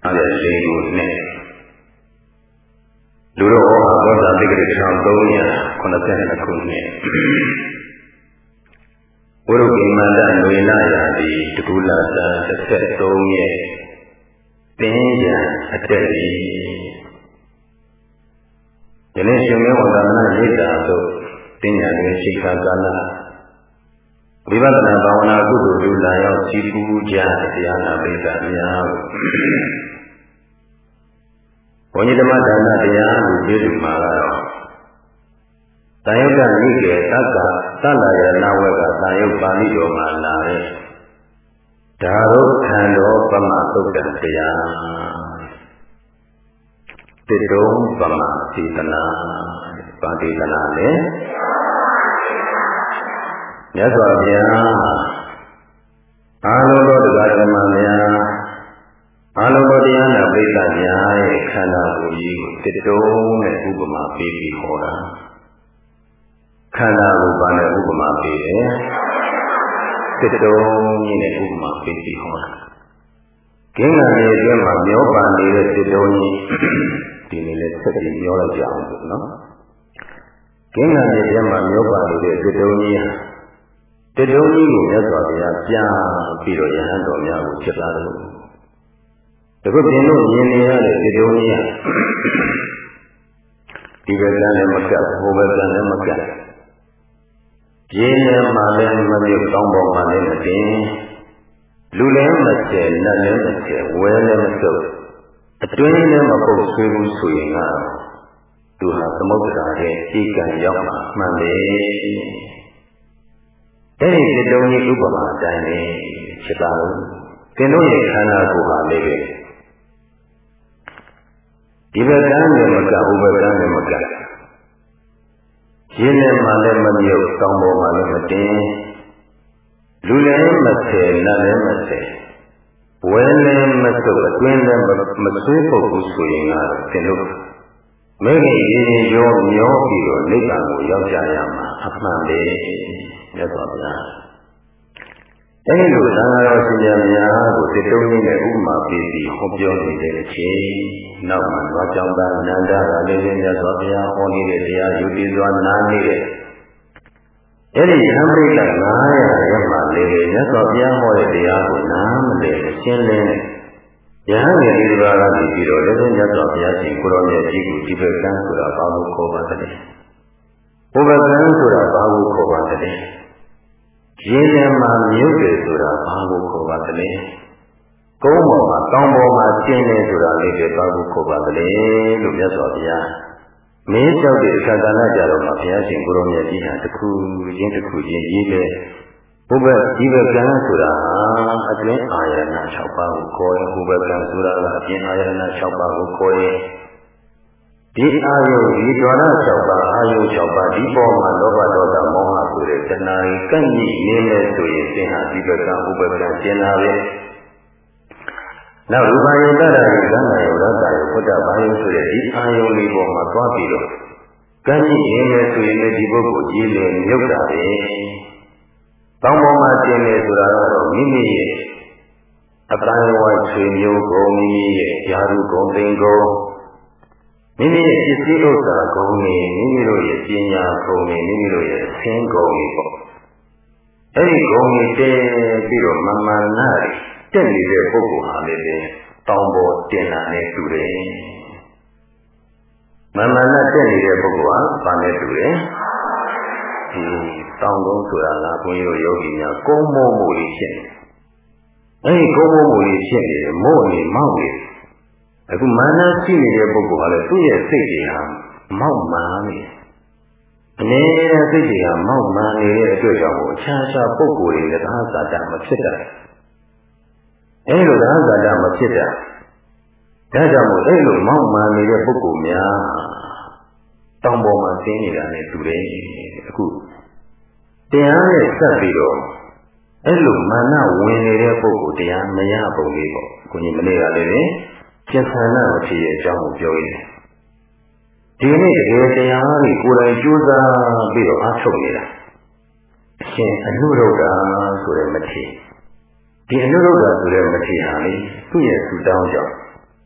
အဲ့ဒါလေးကိုနဲ့လူတော်ဟောသောတာတိကရ1382ခုနှစ်ဘုရုကိမန္တနွေလာရာတိတကူလာသာ13ရက်တင်းရန်အတက်ဤဒီနေ့ရှင်မေဝန္ဒနာရိတ်တာသို့တင်းရန်တွင်ရှိခါကာလဝိပဿနာဘာဝနာကုသိုလ်လူလာရောက်စီပူကြတရားနာပိဋကများဘုန်းကြီးဓမ္မဒါနတရားကိုပြည့်စုံမှာတော့တန်ယုတ်ကနိကေသက္ကသလယနာဝကတန်ယုတ်ပါဠိတော်မှာလာတဲ့ဒါရုခန္တောပမသုတ်တံတရားတိတုံပမစေတနာပါတိတနာလေမြတ်စွာဘုရားအာလုံးသောတရားဓမ္မများအာလုံးသောတရားနာပိဋကများရဲ့ခန္ဓာကိုယ်ကြီးကိုတစ်တုံးနဲ့ဥပမာပေးပြီးဟောတာခန္ဓာကိုယ်ပါနဲ့ဥပမာပေးတယ်တစ်တုံးကြီးနဲ့ဥပမာပေးပြီးဟောတာကင်းလာတဲ့အတွင်းမှာမျောပါနေတဲ့တစ်တုံးကြီးဒီနေ့လည်းဆက်ပြီးမျောလိုက်ကြအောင်ဆိုနော်ကင်းလာတဲ့အတွင်းမှာမျောပါနေတဲ့တစ်တုံးကြီးတတုံးကြီးကိုမြတ်စွာဘုရားပြန်ပြီးတော့ယဟန်တော်များကိုချက်လာတယ်တခုပြင်လို့မြင်နေရတဲ့တတုံးကြီးဒီဘက်ကလည်းမကပ်ဟိုဘက်ကလည်းမကပ်ရင်းနဲ့မှလည်းမမြုပ်ကောင်းပေါ်မှလည်းမတင်လူလည်းမကျဲနတ်လည်းမကျဲဝဲလည်းမစုပ်အတွင်းလည်းမပုတ်ဆွေးဘူးဆိုရင်ကသူဟာသမုဒ္ဒရာရဲ့ဧကံရောက်မှမှန်တယ်အဲ့ဒီတတုံးကြီးဥပမာအတိုင်းနဲ့ဖြစ်တာလို့သင်တို့ရဲ့ခန္ဓာကိုယ်ဟာလည်းပဲဒီဘက်ကမ်းနဲ့မကဟိုဘက်ကမ်းနဲ့မကရင်းနဲ့မှလည်းမမြုပ်ကောင်းပေါ်မှလည်းမတင်လူလည်းမဆယ်နတ်လည်းမဆယ်ဝဲလည်းမစုပ်အတွင်းလည်းမဆွေးပုတ်ဘူးဆိုရင်ကသင်တို့မိခင်ရင်းရောမျောပြီးတော့နိဗ္ဗာန်ကိုရောက်ကြရမှာအမှန်ပဲမြတ်စွာဘုရားအဲဒီလိုသံဃာတော်ရှင်များကိုတတုံးကြီးနဲ့ဥပမာပေးပြီးဟောပြောနေတဲ့အချိန်နောက်မှသွားကြောင်းသားနန္ဒကလည်းမြတ်စွာဘုရားဟောနေတဲ့တရားယူတည်စွာနားနေတဲ့အဲဒီသံဃာပိဋက900ရက်မှလည်းမြတ်စွာဘုရားဟောတဲ့တရားကိုနားမလည်ရှင်းလင်းယဟန်ရဲ့ဒီဘာသာပြီးတော့လည်းမြတ်စွာဘုရားရှင်ကိုရောမြတ်ကြီးကိုဒီဘက်ကန်းဆိုတာဘာလို့ခေါ်ပါသလဲဘုဘကန်းဆိုတာဘာကိုခေါ်ပါသလဲရင်းထဲမှာမြုပ်တယ်ဆိုတာဘာကိုခေါ်ပါသလဲကုန်းပေါ်မှာတောင်ပေါ်မှာကျင်းတယ်ဆိုတာလေးတွေဘာကိုခေါ်ပါသလဲလို့မြတ်စွာဘုရားမင်းကြောက်တဲ့အခါကလည်းကြတော့ဘုရားရှင်ကိုရောမြတ်ကြီးဟာတစ်ခုချင်းရေးတယ်ဘုဘဒီဘကံဆိုတာအတွင်းအာရဏ6ပါးကိုခေါ်ရင်ဘုဘကံဆိုတာကအပြင်အာရဏ6ပါးကိုခေါ်ရင်ဒီအာယုဒီဒွါရ6ပါးအာယု6ပါးဒီပေါ်မှာလောဘဒေါသမောဟဆိုတဲ့တဏှာကြီးကန့်ကြီးနေလဲဆိုရင်သင်ဟာဒီဘကဥပကံကျင်လာပဲနောက်ရူပယုတ္တရာယသံဃာယုရတ္တယဘုဒ္ဓဘာယုဆိုတဲ့ဒီအာယုလေးပေါ်မှာသွားပြီးတော့ကန့်ကြီးနေလဲဆိုရင်ဒီပုဂ္ဂိုလ်ကြီးလေမြုပ်တာပဲတောင်းပေါ်မှာကျင်နေဆိုတာကတော့မိမိရဲ့အတိုင်းဝိုင်းဆွေမျိုးကုန်မိမိရဲ့ယာရုကုန်သိင်ကုန်မိမိရဲ့ပစ္စည်းဥစ္စာကုန်နေမိမိတို့ရဲ့ပညာကုန်နေမိမိတို့ရဲ့ဆင်းကုန်နေပေါ့အဲ့ဒီကုန်နေတဲပြီးတော့မမနာတက်နေတဲ့ပုဂ္ဂိုလ်ဟာလည်းတောင်းပေါ်တင်လာနေတူတယ်မမနာတက်နေတဲ့ပုဂ္ဂိုလ်ဟာဘာနဲ့တူလဲဒီတောင်းကုန်ဆိုတာကဘုန်းကြီးတို့ယောဂီများကုန်းမိုးမှုတွေဖြစ်နေအဲ့ဒီကုန်းမိုးမှုတွေဖြစ်နေတယ်မို့နေမောက်နေအခုမာနရှိနေတဲ့ပုဂ္ဂိုလ်ဟာလည်းသူ့ရဲ့စိတ်တွေဟာမောက်မာနေအနေနဲ့စိတ်တွေဟာမောက်မာနေတဲ့အတွက်ကြောင့်အခြားခြားပုဂ္ဂိုလ်တွေလည်းသာသာတမဖြစ်တာအဲလိုသာသာတမဖြစ်တာဒါကြောင့်မို့အဲလိုမောက်မာနေတဲ့ပုဂ္ဂိုလ်များတောင်ပေါ်မှာသိနေတာနဲ့တူတယ်အခုတရားနဲ့ဆက်ပြီးတော့အဲလိုမာနဝင်နေတဲ့ပုဂ္ဂိုလ်တရားမရပုံလေးပေါ့ကိုကြီးမနေ့ကလည်းကျင်ဆန္ဒမဖြစ်ရဲ့အကြောင်းကိုပြောရင်းဒီနေ့တကယ်တရားတွေကိုယ်တိုင်ကြိုးစားပြီးတော့အားထုတ်နေတာအရှင်အနုရုဒ္ဓဆိုတဲ့မထေဒီအနုရုဒ္ဓဆိုတဲ့မထေဟာလေသူ့ရဲ့သုတောင်းကြောင့်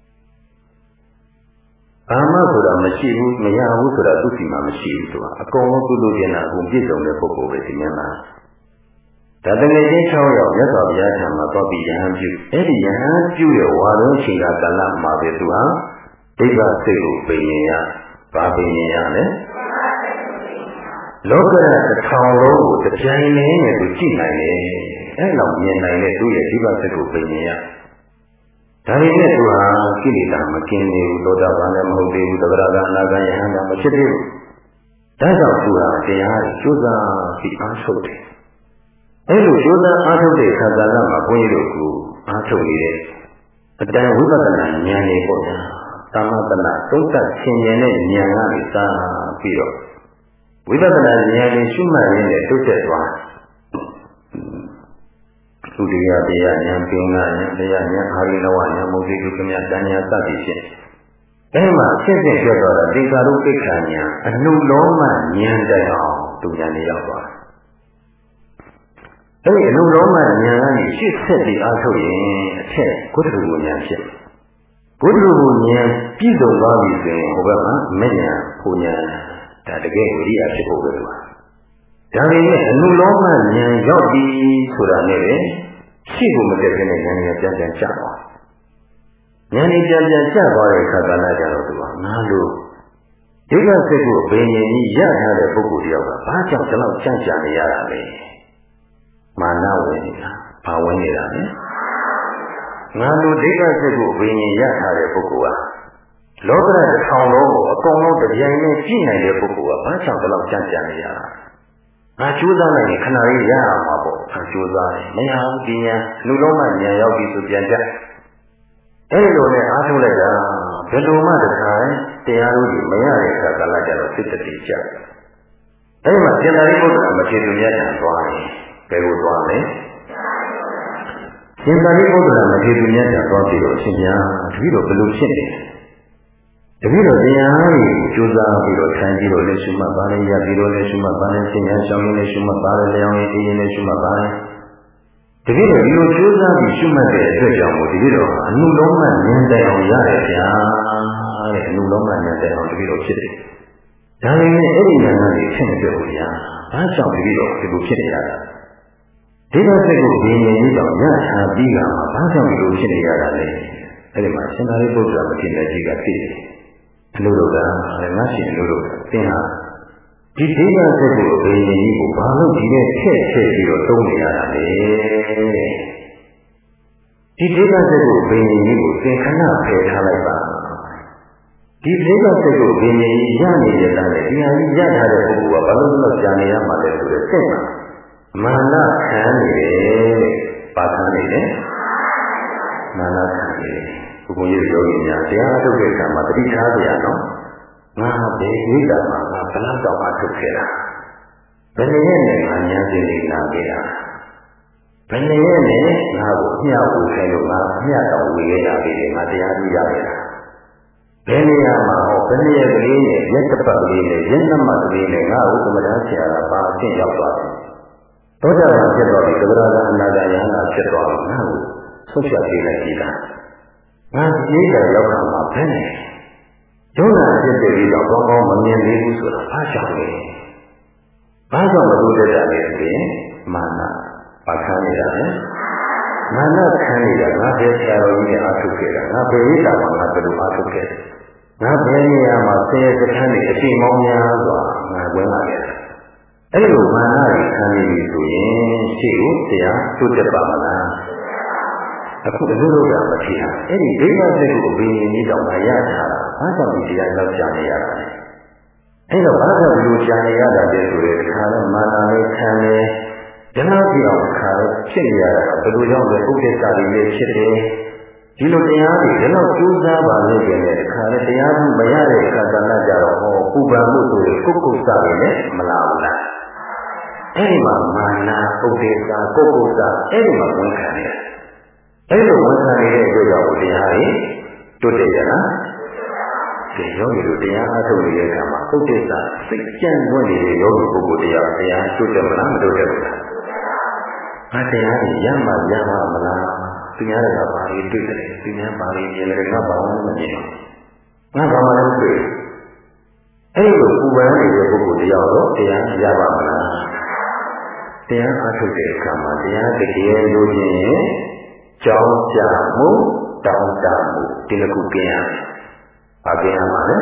ဘာမှဆိုတာမရှိဘူးမရဘူးဆိုတာသူ့စီမှာမရှိဘူးဆိုတာအကုန်လုံးသူ့လိုချင်တာအကုန်ပြည့်စုံတဲ့ပုဂ္ဂိုလ်ပဲဒီနေ့မှာဒါတကယ်ချင်း6ယောက်မြတ်စွာဘုရားထံမှာသွားပြီးယဟန်ပြုအဲ့ဒီယဟန်ပြုရဲ့ဝါရုံးချိန်ကကာလမှာပဲသူဟာဒိဋ္ဌစိတ်ကိုပင်ရင်ရဘာပင်ရင်ရလဲလောကရတစ်ထောင်လုံးကိုတစ်ပြိုင်တည်းနဲ့သူကြည့်နိုင်တယ်အဲ့လောက်မြင်နိုင်တဲ့သူ့ရဲ့ဒိဋ္ဌစိတ်ကိုပင်ရင်ရဒါပေမဲ့သူဟာကိလေသာမကင်းသေးဘူးသောတာပန်လည်းမဟုတ်သေးဘူးသဗ္ဗရာဂအနာဂယဟန်ကမဖြစ်သေးဘူးဒါကြောင့်သူဟာတရားကိုကြိုးစားပြီးအားထုတ်တယ်အဲ့လိုကြိုးစားအားထုတ်တဲ့ခါကာလမှာဘုန်းကြီးတို့ကအားထုတ်နေတဲ့အတိုင်းဝိပဿနာဉာဏ်လေးပေါ့ဗျာသမထနာသုံးသပ်ဆင်ခြင်တဲ့ဉာဏ်ကနေစပြီးတော့ဝိပဿနာဉာဏ်လေးရှုမှတ်ရင်းနဲ့တိုးတက်သွားသုတိယတရားဉာဏ်ပင်ကဉာဏ်တရားဉာဏ်အာရိနဝဉာဏ်မုဒိကုကမြတဏှာစသည်ဖြင့်အဲ့မှာအဖြစ်ဖြစ်ပြောတော့တာသင်္ခါရုပ္ပခာဉာဏ်အနုလောမဉာဏ်တိုင်အောင်သူဉာဏ်လေးရောက်သွားအဲ့ဒီအနုလောမဉာဏ်ကနေရှေ့ဆက်ပြီးအားထုတ်ရင်အထက်ကုသလူဉာဏ်ဖြစ်ကုသလူဉာဏ်ပြည့်စုံသွားပြီဆိုရင်ဟိုဘက်မှာမဉဏ်ဖူဉဏ်ဒါတကယ်ဝိရိယဖြစ်ဖို့ပဲလို့ဒါပေမဲ့အနုလောမဉာဏ်ရောက်ပြီဆိုတာနဲ့ပဲရှေ့ကိုမတက်တဲ့ဉာဏ်ကြီးပြန်ပြန်ကျသွားဉာဏ်ကြီးပြန်ပြန်ကျသွားတဲ့အခါကလည်းကြတော့သူကငါလို့ဒိဋ္ဌစိတ်ကိုဘယ်ဉာဏ်ကြီးရထားတဲ့ပုဂ္ဂိုလ်တယောက်ကဘာကြောင့်ဒီလောက်ကြံ့ကြာနေရတာလဲမာနဝင်နေတာဘာဝင်နေတာလဲငါလိုဒိဋ္ဌစိတ်ကိုဘယ်ဉာဏ်ရထားတဲ့ပုဂ္ဂိုလ်ကလောကရတစ်ထောင်လုံးကိုအကုန်လုံးတစ်ပြိုင်နဲ့ကြည့်နိုင်တဲ့ပုဂ္ဂိုလ်ကဘာကြောင့်ဒီလောက်ကြံ့ကြာနေရတာငါကြိုးစားနိုင်ရင်ခဏလေးရအောင်ပါပေါ့ငါကြိုးစားတယ်မရဘူးဒီညာလူလုံးမှညာရောက်ပြီဆိုပြန်ကြအဲ့လိုနဲ့အားထုတ်လိုက်တာဘယ်လိုမှတခါတရားလို့ဒီမရတဲ့အခါကလည်းကြတော့စိတ်တတိကျအဲ့မှာစေတသိက်ဘုရားမထေရမြတ်ကသွားတယ်ဘယ်ကိုသွားလဲစေတသိက်ဘုရားမထေရမြတ်ကသွားပြီးတော့အရှင်ဗျာတပည့်တော်ဘယ်လိုဖြစ်နေတပည့်တော်တရားကိုကြိုးစားပြီးတော့ထိုင်ပြီးတော့လက်ရှိမှပါလဲရပြီးတော့လက်ရှိမှပါလဲသင်ညာရှောင်းရင်းလက်ရှိမှပါလဲလျောင်းရင်းအင်းလက်ရှိမှပါလဲတပည့်တော်ဒီလိုကြိုးစားပြီးရှုမှတ်တဲ့အတွက်ကြောင့်မို့တပည့်တော်အနုလောမဉာဏ်တိုင်အောင်ရတယ်ဗျာတဲ့အနုလောမဉာဏ်တိုင်အောင်တပည့်တော်ဖြစ်တယ်ဒါပေမဲ့အဲ့ဒီဉာဏ်ကနေဖြစ်နေတယ်ဗျာဘာကြောင့်တပည့်တော်ဒီလိုဖြစ်နေရတာဒီလိုစိတ်ကိုဘယ်နည်းကြောင့်ရထားပြီးကမှဘာကြောင့်ဒီလိုဖြစ်နေရတာလဲအဲ့ဒီမှာရှင်သာရိပုတ္တရာမထေရကြီးကသိတယ်အလိုတော်ကငါရှင်အလိုတော်သင်ဟာဒီဒိဋ္ဌစိတ်ကိုဘယ်နည်းကိုဘာလို့ဒီနဲ့ထည့်ပြီးတော့သုံးနေရတာလဲဒီဒိဋ္ဌစိတ်ကိုဘယ်နည်းကိုသင်ခဏဖယ်ထားလိုက်ပါဒီဒိဋ္ဌစိတ်ကိုဘယ်နည်းရနေရတာလဲဒီဟာကြီးရထားတဲ့ပုဂ္ဂိုလ်ကဘာလို့လဲကြာနေရမှာလဲဆိုတဲ့စိတ်မှာမာနခံနေတယ်ပါခံနေတယ်မာနခံနေတယ်ဘုရားရဲ့ယောဂီများတရားထုတ်တဲ့အခါမှာတတိထားကြရနော်ငါဘယ်ဝိဒ္ဓမှာငါဘလောက်တော့အထုတ်ခဲ့တာဘယ်နည်းနဲ့ငါဉာဏ်ရှင်လေးနာခဲ့တာဘယ်နည်းနဲ့ငါကိုအမျှဝေခဲ့လို့ငါအမျှတော့ဝေခဲ့တာလေငါတရားကြည့်ရခဲ့တာဘယ်နေရာမှာဟောဘယ်နေရာကလေးနဲ့ရက်တစ်ပတ်ကလေးနဲ့ရက်နှစ်မှတ်ကလေးနဲ့ငါ့ကိုသမထဆရာကပါအင့်ရောက်သွားတယ်သောတာပန်ဖြစ်သွားပြီသဗ္ဗရာဂအနာဂယဟနာဖြစ်သွားပြီငါ့ကိုဆုတ်ချပေးလိုက်ပြီလားငါဒီကရောက်တာမှာဘယ်နဲ့ဒုက္ခဖြစ်တဲ့ပြီးတော့ကောင်းကောင်းမမြင်သေးဘူးဆိုတာဘာကြောင့်လဲဘာကြောင့်မလို့တက်တာလဲဆိုရင်မာနပါခံနေတာလေမာနခံနေတာငါဘယ်ဆရာတော်ကြီးနဲ့အားထုတ်ခဲ့တာငါဘယ်ဝိတာမှာငါဘယ်လိုအားထုတ်ခဲ့ငါဘယ်နေရာမှာဆယ်စခန်းနဲ့အချိန်မောင်းများစွာငါဝင်လာခဲ့အဲ့လိုမာနကိုခံနေပြီဆိုရင်ရှေ့ကိုတရားတိုးတက်ပါမလားအခုဘုရားကမထီတာအဲ့ဒီဒိဋ္ဌစိတ်ကိုဘယ်နည်းကြောင့်မရတာဘာကြောင့်ဒီတရားလောက်ကြာနေရတာလဲအဲ့တော့ဘာကြောင့်ဒီလိုကြာနေရတာလဲဆိုတဲ့ခါတော့မာနလေးခံနေဒီလောက်ပြောင်းခါတော့ဖြစ်နေရတာဘယ်လိုကြောင့်လဲဥပ္ပစ္စာတွေလည်းဖြစ်တယ်ဒီလိုတရားတွေဒီလောက်ကျိုးစားပါလေတဲ့ခါနဲ့တရားမှုမရတဲ့အခါကလည်းကြတော့ဟောပူပန်မှုဆိုရင်ကုက္ကုစတွေလည်းမလာဘူးလားအဲ့ဒီမှာမာနဥပ္ပစ္စာကုက္ကုစအဲ့ဒီမှာဝန်ခံရတယ်အဲ့လိုဝန်ခံနေတဲ့အတွက်ကြောင့်တရားတွေတွတ်တယ်ရလားဒီယောဂီတို့တရားအားထုတ်နေတဲ့အခါမှာဥဒိစ္စစိတ်ကြံ့ဝင်နေတဲ့ယောဂီပုဂ္ဂိုလ်တရားတရားတွတ်တယ်မလားမတွတ်တယ်ဘူးလားငါတရားတွေရမှမလားသူများကဘာတွေတွေ့တယ်သူများဘာတွေမြင်တယ်ငါဘာမှမမြင်ဘူးငါဘာမှလည်းတွေ့အဲ့လိုပူပန်နေတဲ့ပုဂ္ဂိုလ်တရားတော့တရားရပါမလားတရားအားထုတ်တဲ့အခါမှာတရားတကယ်လို့ချင်းကြောင်းကြမှုတောင်းတမှုဒီတစ်ခုကျင်းရမယ်။ဘာကျင်းရမှာလဲ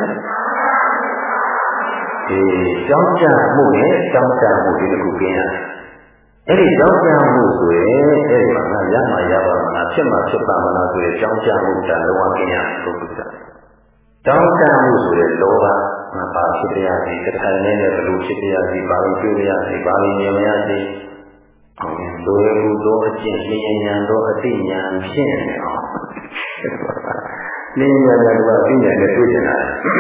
။ဒီကြောင်းကြမှုနဲ့တောင်းတမှုဒီတစ်ခုကျင်းရမယ်။အဲ့ဒီကြောင်းကြမှုဆိုရင်အဲ့ဒီမှာရမှာရပါမလားဖြစ်မှာဖြစ်ပါမလားဆိုရင်ကြောင်းကြမှုတန်လုံးဝကျင်းရမယ်ပုဂ္ဂိုလ်က။တောင်းတမှုဆိုရင်လောဘငါပါဖြစ်ရစီတခါနဲ့ဘယ်လိုဖြစ်ရစီပါလို့တွေ့ရစီပါလို့မြင်ရစီအောင်တို့ရမှုတို့အကျင့်ဉာဏ်ဉာဏ်တို့အသိဉာဏ်ဖြစ်နေအောင်ဉာဏ်ဉာဏ်ကအသိဉာဏ်နဲ့တွေ့နေတာ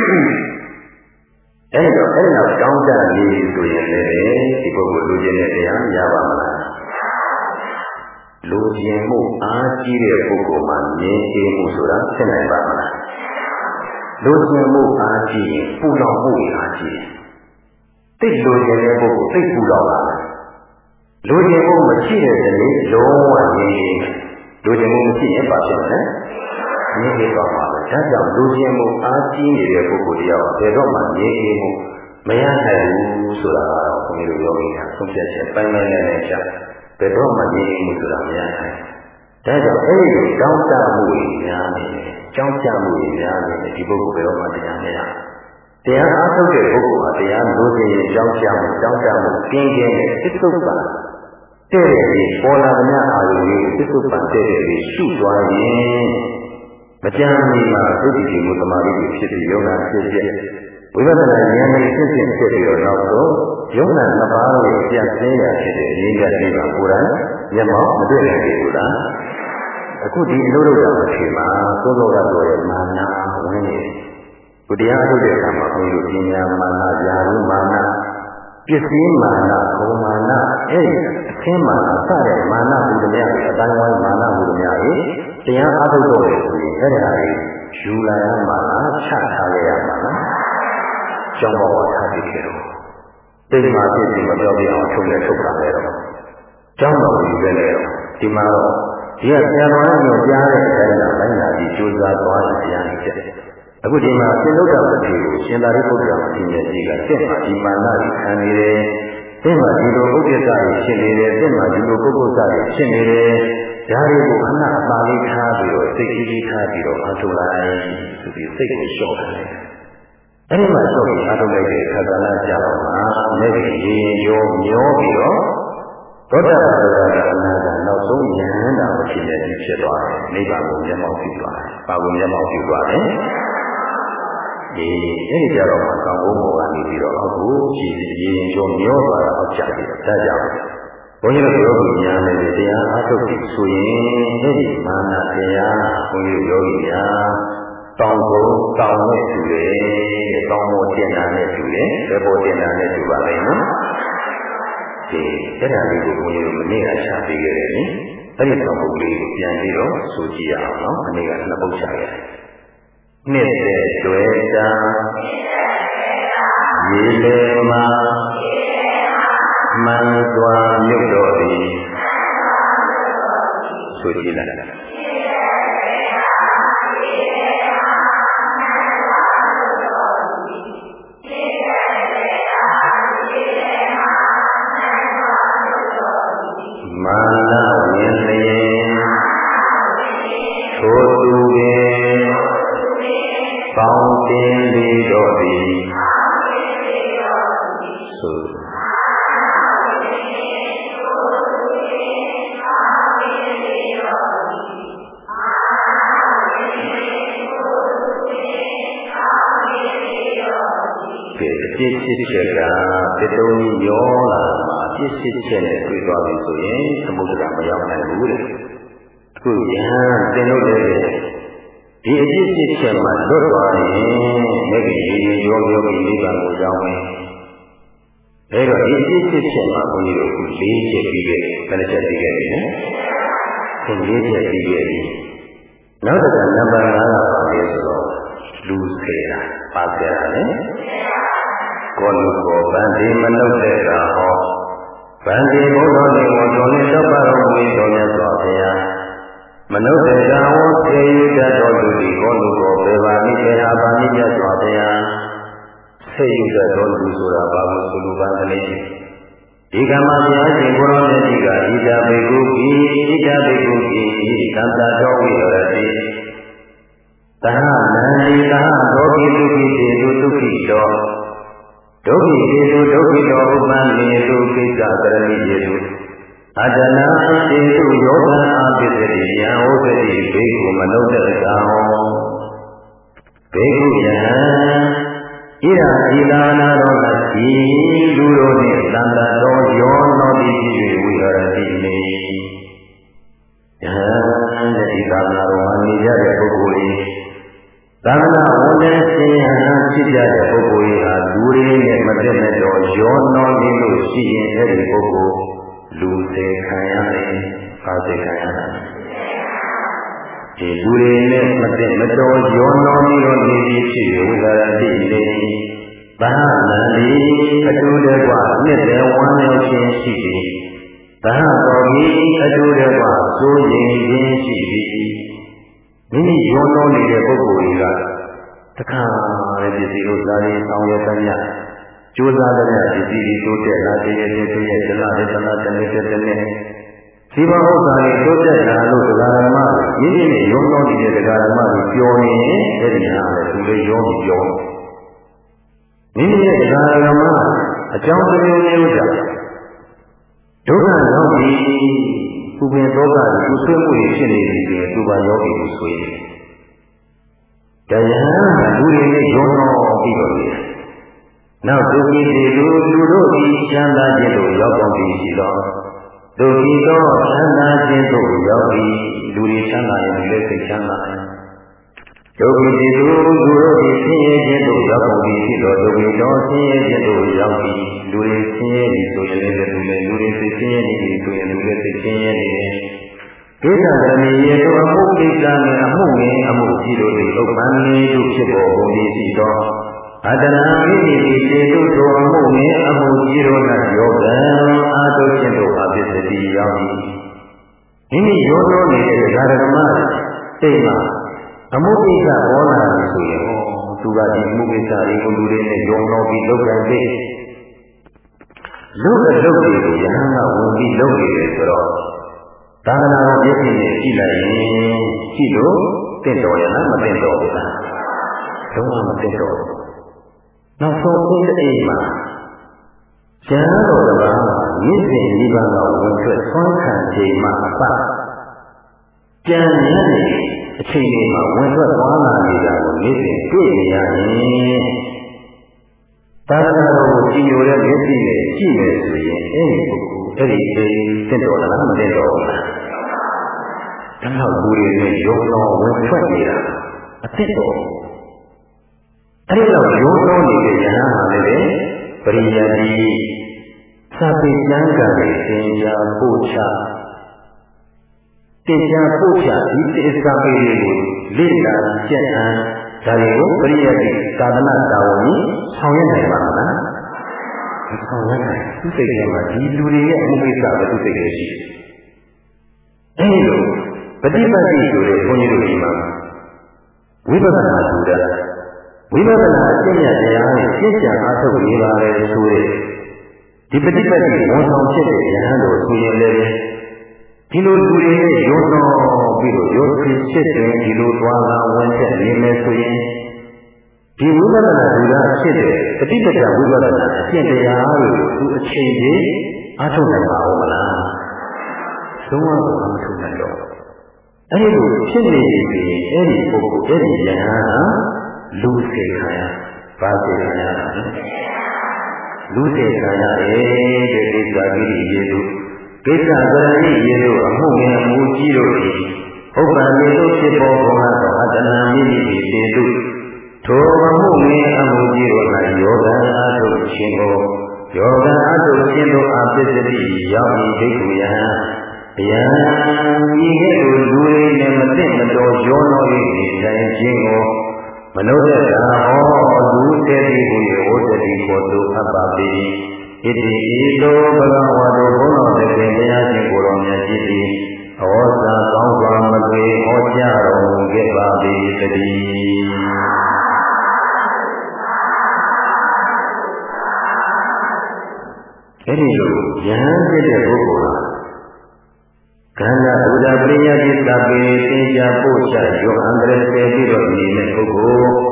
အဲ့တော့အဲ့နောက်တောင်းတနေဆိုရင်လည်းဒီပုဂ္ဂိုလ်လူချင်းတဲ့တရားရပါမလားလူချင်းမှုအားကြီးတဲ့ပုဂ္ဂိုလ်မှာမြင်သိမှုဆိုတာဖြစ်နိုင်ပါမလားလူချင်းမှုအားကြီးရင်ပူလောင်မှုအားကြီးတယ်တိတ်လူချင်းတဲ့ပုဂ္ဂိုလ်တိတ်ပူလောင်လာတယ်လူကျင်မှုမရှိတဲ့တည်းလုံးဝငြိမ်းနေလူကျင်မှုမရှိရင်ပါဖြစ်တယ်ငြိမ်းနေပါမှာပဲဒါကြောင့်လူကျင်မှုအားကြီးနေတဲ့ပုဂ္ဂိုလ်တရားဘယ်တော့မှငြိမ်းနေမှုမရနိုင်ဘူးဆိုတာကတော့ဘုန်းကြီးတို့ယောဂီများဆုံးဖြတ်ချက်ပိုင်းပိုင်းနဲ့ရှာဘယ်တော့မှငြိမ်းနေမှုဆိုတာမရနိုင်ဒါကြောင့်အဲ့ဒီတောင်းတမှုတွေများနေတယ်ကြောင်းကြမှုတွေများနေတယ်ဒီပုဂ္ဂိုလ်ဘယ်တော့မှတရားမရတရားအားထုတ်တဲ့ပုဂ္ဂိုလ်ဟာတရားလို့ရှိရင်ကြောင်းကြမှုတောင်းတမှုပြင်းပြင်းနဲ့သစ္စုပ္ပန်တဲ့တဲ့ပေါ်လာတဲ့အာရုံကိုသစ္စုပ္ပန်တဲ့တဲ့ရှုသွားရင်မကြမ်းမီမှာသုတိတိမုသမာဓိဖြစ်ပြီးယောဂဖြစ်ဖြစ်ဝိပဿနာဉာဏ်နဲ့ဖြစ်ဖြစ်ဖြစ်ပြီးတော့နောက်ဆုံးယောဂနှစ်ပါးကိုပြတ်သိရဖြစ်တဲ့အရင်းချက်လေးပါကိုယ်တိုင်မျက်မှောက်မတွေ့နိုင်ဘူးလားအခုဒီအလုပ်လုပ်တာအချိန်မှာသို့တော်ကတော့ရဲ့မာနဝင်နေဘုရားထုတ်တဲ့အခါမှာဘုန်းကြီးတို့ပညာမာန၊ယာရုမာနပစ္စည်းမာန၊ဘုံမာနအဲ့ဒီအသင်းမာနစတဲ့မာနဟူသည်များအတိုင်းဝိုင်းမာနဟူသည်များ၏တရားအားထုတ်တော့တယ်ဆိုရင်အဲ့ဒါကြီးယူလာရမှာလားချထားရမှာလားကျောင်းပေါ်ထားပြီးခဲ့တော့တိတ်မှဖြစ်ပြီးမပြောပြအောင်ထုတ်လဲထုတ်တာလေတော့ကျောင်းတော်ယူခဲ့လေတော့ဒီမှာတော့ဒီကဆရာတော်ရဲ့ညွှန်ကြားတဲ့အတိုင်းသာလိုက်လာပြီးကြိုးစားသွားတဲ့တရားကြီးဖြစ်တယ်အခုဒီမှာသင်္လုဒ္ဓပတိကိုရှင်သာရိပုတ္တရာအရှင်ကြီးကတက်မှာဒီမာနကြီးခံနေတယ်။တက်မှာဒီလိုဥဒ္ဒစ္စကြီးဖြစ်နေတယ်။တက်မှာဒီလိုပုဂ္ဂိုလ်စားကြီးဖြစ်နေတယ်။ဒါတွေကိုခဏအပါလေးထားပြီးတော့စိတ်ကြီးထားပြီးတော့အားထုတ်လိုက်ဆိုပြီးစိတ်ကိုလျှော့တယ်။အဲဒီမှာလျှော့ပြီးအားထုတ်လိုက်တဲ့အခါကလည်းကြာတော့မှလက်ကြီးရင်ရောမျောပြီးတော့သောတာပန်ကအနာဂတ်နောက်ဆုံးဉာဏ်တာမဖြစ်တဲ့ဖြစ်သွားတယ်။နိဗ္ဗာန်ကိုမျက်မှောက်ပြုသွားတယ်။ဘာကိုမျက်မှောက်ပြုသွားလဲ။အဲ့ဒီကြတော့မှကောင်းဘုံပေါ်ကနေပြီးတော့အခုကြည်ရင်ကျော်မျောသွားတာအောက်ကျတယ်ဒါကြောင့်ဘုန်းကြီးတို့ယောဂီများလည်းတရားအားထုတ်ပြီးဆိုရင်အဲ့ဒီမာနတရားဘုန်းကြီးတို့ယောဂီများတောင်းဖို့တောင်းနဲ့တူတယ်တောင်းဖို့တင်တာနဲ့တူတယ်ဘယ်ပေါ်တင်တာနဲ့တူပါလဲနော်ဒီအဲ့ဒါလေးကိုဘုန်းကြီးတို့မနေ့ကချပေးခဲ့တယ်နိအဲ့ဒီတောင်းဖို့လေးကိုပြန်ပြီးတော့ဆိုကြည့်ရအောင်နော်မနေ့ကနှစ်ပုဒ်ချခဲ့တယ်နှစ်တဲ့တွေ့တာရေလေမှာမှန်စွာမြုပ်တော်သည်ဆိုကြည့်လိုက်မာနဝင်လျင်ထိုသူပင်ပေါင်းတင်ပြီးတော့သည်ဆိုပြည့်စစ်ချက်ကတတုံးရောလာမှာပြည့်စစ်ချက်နဲ့တွေ့သွားပြီဆိုရင်သမုဒ္ဒရာမရောက်နိုင်ဘူးလေအခုယဟန်သင်တို့လည်းဒီအပြည့်စစ်ချက်မှာလွတ်သွားရင်မိခင်ရေရောယောဂီနိဗ္ဗာန်ကိုရောက်မယ်အဲတော့ဒီအပြည့်စစ်ချက်မှာဘုန်းကြီးတို့အခု၄ချက်ပြီးခဲ့တယ်ဘယ်နှချက်ပြီးခဲ့ပြီလဲ၄ချက်ပြီးခဲ့ပြီနောက်တစ်ခါနံပါတ်5ကပါလေဆိုတော့လူစေတာပါစေတာလေကိုလူကိုဗန္ဒီမနှုတ်တဲ့ကဟောဗန္ဒီဘုရားနေကိုတော်နေတော့ပါတော်မူတော်မြတ်စွာဘုရားမနုဿေကဝသေယတတော်သူဒီဟောလူကိုပေပါမိပေဟာပါမိမြတ်စွာဘုရားသေယတတော်သူဆိုတာဘာလို့ဆိုလိုပါသလဲဒီကမ္မဘုရားရှင်ကိုရောမြတ်ကြီးကဣဒဘေကုကိကံတာတော်ဝိရတိသဟနန္ဒီသဟဒုက္ခိဒုက္ခိတေတုဒုက္ခိတောဒုက္ခိတေတုဒုက္ခိတောဥပ္ပန္နေတုကိစ္စကရဏိယေတုအတနာတေတုယောဂအာပိစရိယံဩသတိဘေကုမနုဿကံဘေကုယဟံဣရာဣလာနာရောသတိလူတို့နှင့်သံဃာတော်ယောနောတိဖြစ်၍ဝိဟရတိနေယဟန်ဒီသာသနာတော်မှာနေကြတဲ့ပုဂ္ဂိုလ်တွေသာသနာဝန်ထမ်းရှင်ဟန်ဖြစ်ကြတဲ့ပုဂ္ဂိုလ်တွေဟာလူတွေနဲ့မတည့်တဲ့တော်ယောနောနေလို့ရှိရင်အဲ့ဒီပုဂ္ဂိုလ်လူစေခံရတယ်။ပါစေခံရတယ်။ဒီလူတွေနဲ့မတည့်မတော်ယောနောနေလို့နေပြီးဖြစ်ဝိသရတိနေဘာနန္ဒီအတူတကွနှစ်တယ်ဝမ်းမြောက်ခြင်းရှိသည်။ဘာတော်ကြီးအတူတကွစိုးရင်ခြင်းရှိသည်။မိမိယောနောနေတဲ့ပုဂ္ဂိုလ်တွေကတခါတဲ့ပစ္စည်းဥစ္စာတွေဆောင်ရွက်သမျှကျိုးစားသမျှပစ္စည်းတွေတိုးတက်လာတဲ့ရဲ့တလားတလားတနေ့ဒီမှာဥစ္စာတွေတိုးတက်လာလို့ဒကာရမမိမိနဲ့ယောနောနေတဲ့ဒကာရမတွေပြောနေအဲ့ဒီဟာလည်းသူလေးယောပြီးပြောမိမိရဲ့ဒကာရမအကြောင်းတစ်မျိုးမျိုးကြောင့်ဒုက္ခရောက်ပြီးပူပင်သောကကိုဆွေးမှုဖြစ်နေပြီဆိုရင်သူပါယောဂီကိုဆွေးတယ်။တရားလူတွေနဲ့ယောနောပြီးတော့လေ။နောက်ဒုက္ခိတေလူတို့ဤချမ်းသာခြင်းတို့ရောက်ကုန်ပြီရှိတော့ဒုက္ခိသောချမ်းသာခြင်းတို့ရောက်ပြီးလူတွေချမ်းသာရင်လည်းစိတ်ချမ်းသာတယ်။ဒုက္ခိတေလူတို့ဤဆင်းရဲခြင်းတို့ရောက်ကုန်ပြီရှိတော့ဒုက္ခိသောဆင်းရဲခြင်းတို့ရောက်ပြီးလူတွေဆင်းရဲပြီဆိုရင်လည်းလူတွေစိတ်ဆင်းရဲနေပြီဆိုရင်လူတွေစိတ်ဆင်းရဲနေတယ်။ဒိဋ္ဌကရဏီယေသောအမှုကိစ္စနဲ့အမှုငယ်အမှုကြီးတို့သည်ဥပ္ပန္နေတုဖြစ်ပေါ်ကုန်ပြီရှိတော့အတနာမိမိစေတုသောအမှုငယ်အမှုကြီးတို့၌ယောဂံအာတုခြင်းတို့အပစ္စတိရောက်၏မိမိယောနောနေတဲ့ဓမ္မစိတ်မှာအမှုကိစ္စပေါ်လာပြီဆိုရင်သူကဒီအမှုကိစ္စတွေကိုလူတွေနဲ့ယောနောပြီးလုပ်ကြတယ်လုပ်တဲ့လုပ်တွေကိုယဟန်ကဝင်ပြီးလုပ်နေတယ်ဆိုတော့သာသနာတော်ပြည့်စုံနေကြည့်လိုက်ရင်ကြည့်လို့တင့်တော်ရလားမတင့်တော်ဘူးလားလုံးဝမတင့်တော်ဘူးနောက်ဆုံးအိမ်မှာကျန်တော်တစ်ပါးရည်စင်ဒီပါကဝင်ထွက်ဆွမ်းခံချိန်မှာအပကျန်နေတဲ့အချိန်လေးမှာဝင်ထွက်သွားလာနေတာကိုရည်စင်တွေ့နေရရင်သာသနာတော်ကိုကြည်ညိုတဲ့မျက်စိနဲ့ကြည့်နေဆိုရင်အဲ့ဒီပုဂ္ဂိုလ်အဲ့ဒီတင့်တော်လားမတင့်တော်ဘူးလားဒါတော့လူတွေနဲ့ယောနောဝင်ထွက်နေတာအတင့်တော်အဲ့ဒီတော့ယောနောနေတဲ့ယဟန်ဟာလည်းပရိယတိစာပေကျမ်းဂန်တွေသင်ကြားပို့ချတင်ကြားပို့ချဒီစာပေတွေကိုလေ့လာကျင့်အံဒါတွေကိုပရိယတိသာသနာတာဝန်ကြီးဆောင်ရွက်နိုင်ပါမလားဆောင်ရွက်နိုင်သူစိတ်ထဲမှာဒီလူတွေရဲ့အမှုကိစ္စပဲသူစိတ်ထဲရှိတယ်အဲဒီလိုပฏิပတ်တိဆိုတဲ့ဘုန်းကြီးတို့ဒီမှာဝိပဿနာဆိုတာဝိပဿနာအကျင့်ရတရားနဲ့ရှင်းပြအားထုတ်နေပါလေဆိုတဲ့ဒီပฏิပတ်တိဝန်ဆောင်ဖြစ်တဲ့ဉာဏ်တို့ဆိုရင်လည်းဒီလိုလူတွေနဲ့ရောတော့ပြီးတော့ရောဖြစ်ဖြစ်တဲ့ဒီလိုသွားလာဝင်တဲ့နေမယ်ဆိုရင်ဒီဝိပဿနာဒုရဖြစ်တဲ့ပฏิပတ်တိဝိပဿနာအကျင့်တရားတွေကိုသူအချိန်ကြီးအားထုတ်နိုင်ပါဦးမလားသုံးဝမထုတ်နိုင်တော့အဲ့ဒီဖြစ်နေပြီအဲ့ဒီပုဂ္ဂိုလ်အဲ့ဒီဉာဏ်ဟာလူစေခံရပါစေခံရလူစေခံရတယ်တဲ့ကိစ္စကြီးရေတို့ကိစ္စကရဏိရေတို့အမှုငယ်အမှုကြီးတို့ဤဥပ္ပန္နေတို့ဖြစ်ပေါ်ကုန်သောအတနာမိမိစေတုထိုအမှုငယ်အမှုကြီးတို့၌ယောဂအထုခြင်းကိုယောဂအထုခြင်းတို့အပစ္စတိရောက်ဤဒိဋ္ဌိယံတရားဤကဲ့သို့လူတွေနဲ့မသိမတော်ရောနော၏နေတိုင်းခြင်းကိုမနုဿကဟောလူတည်းဒီကိုဟောတည်းဒီကိုသို့အပ်ပါပေဣတိဤသို့ဘဂဝါတို့ဘုန်းတော်တဲ့တရားရှင်ကိုယ်တော်မြတ်ကြီးသည်ဟောစာကောင်းစွာမသွေပေတည်းအဲ့ဒီလိုယဟန်ဖြစ်တဲ့ပုဂ္ဂိုလ်ဟာခန္ဓာဘုရားပရိယတိသပေသင်္ချာပို့ချရောအန္တရာယ်ပြီးတော့နေတဲ့ပုဂ္ဂိုလ်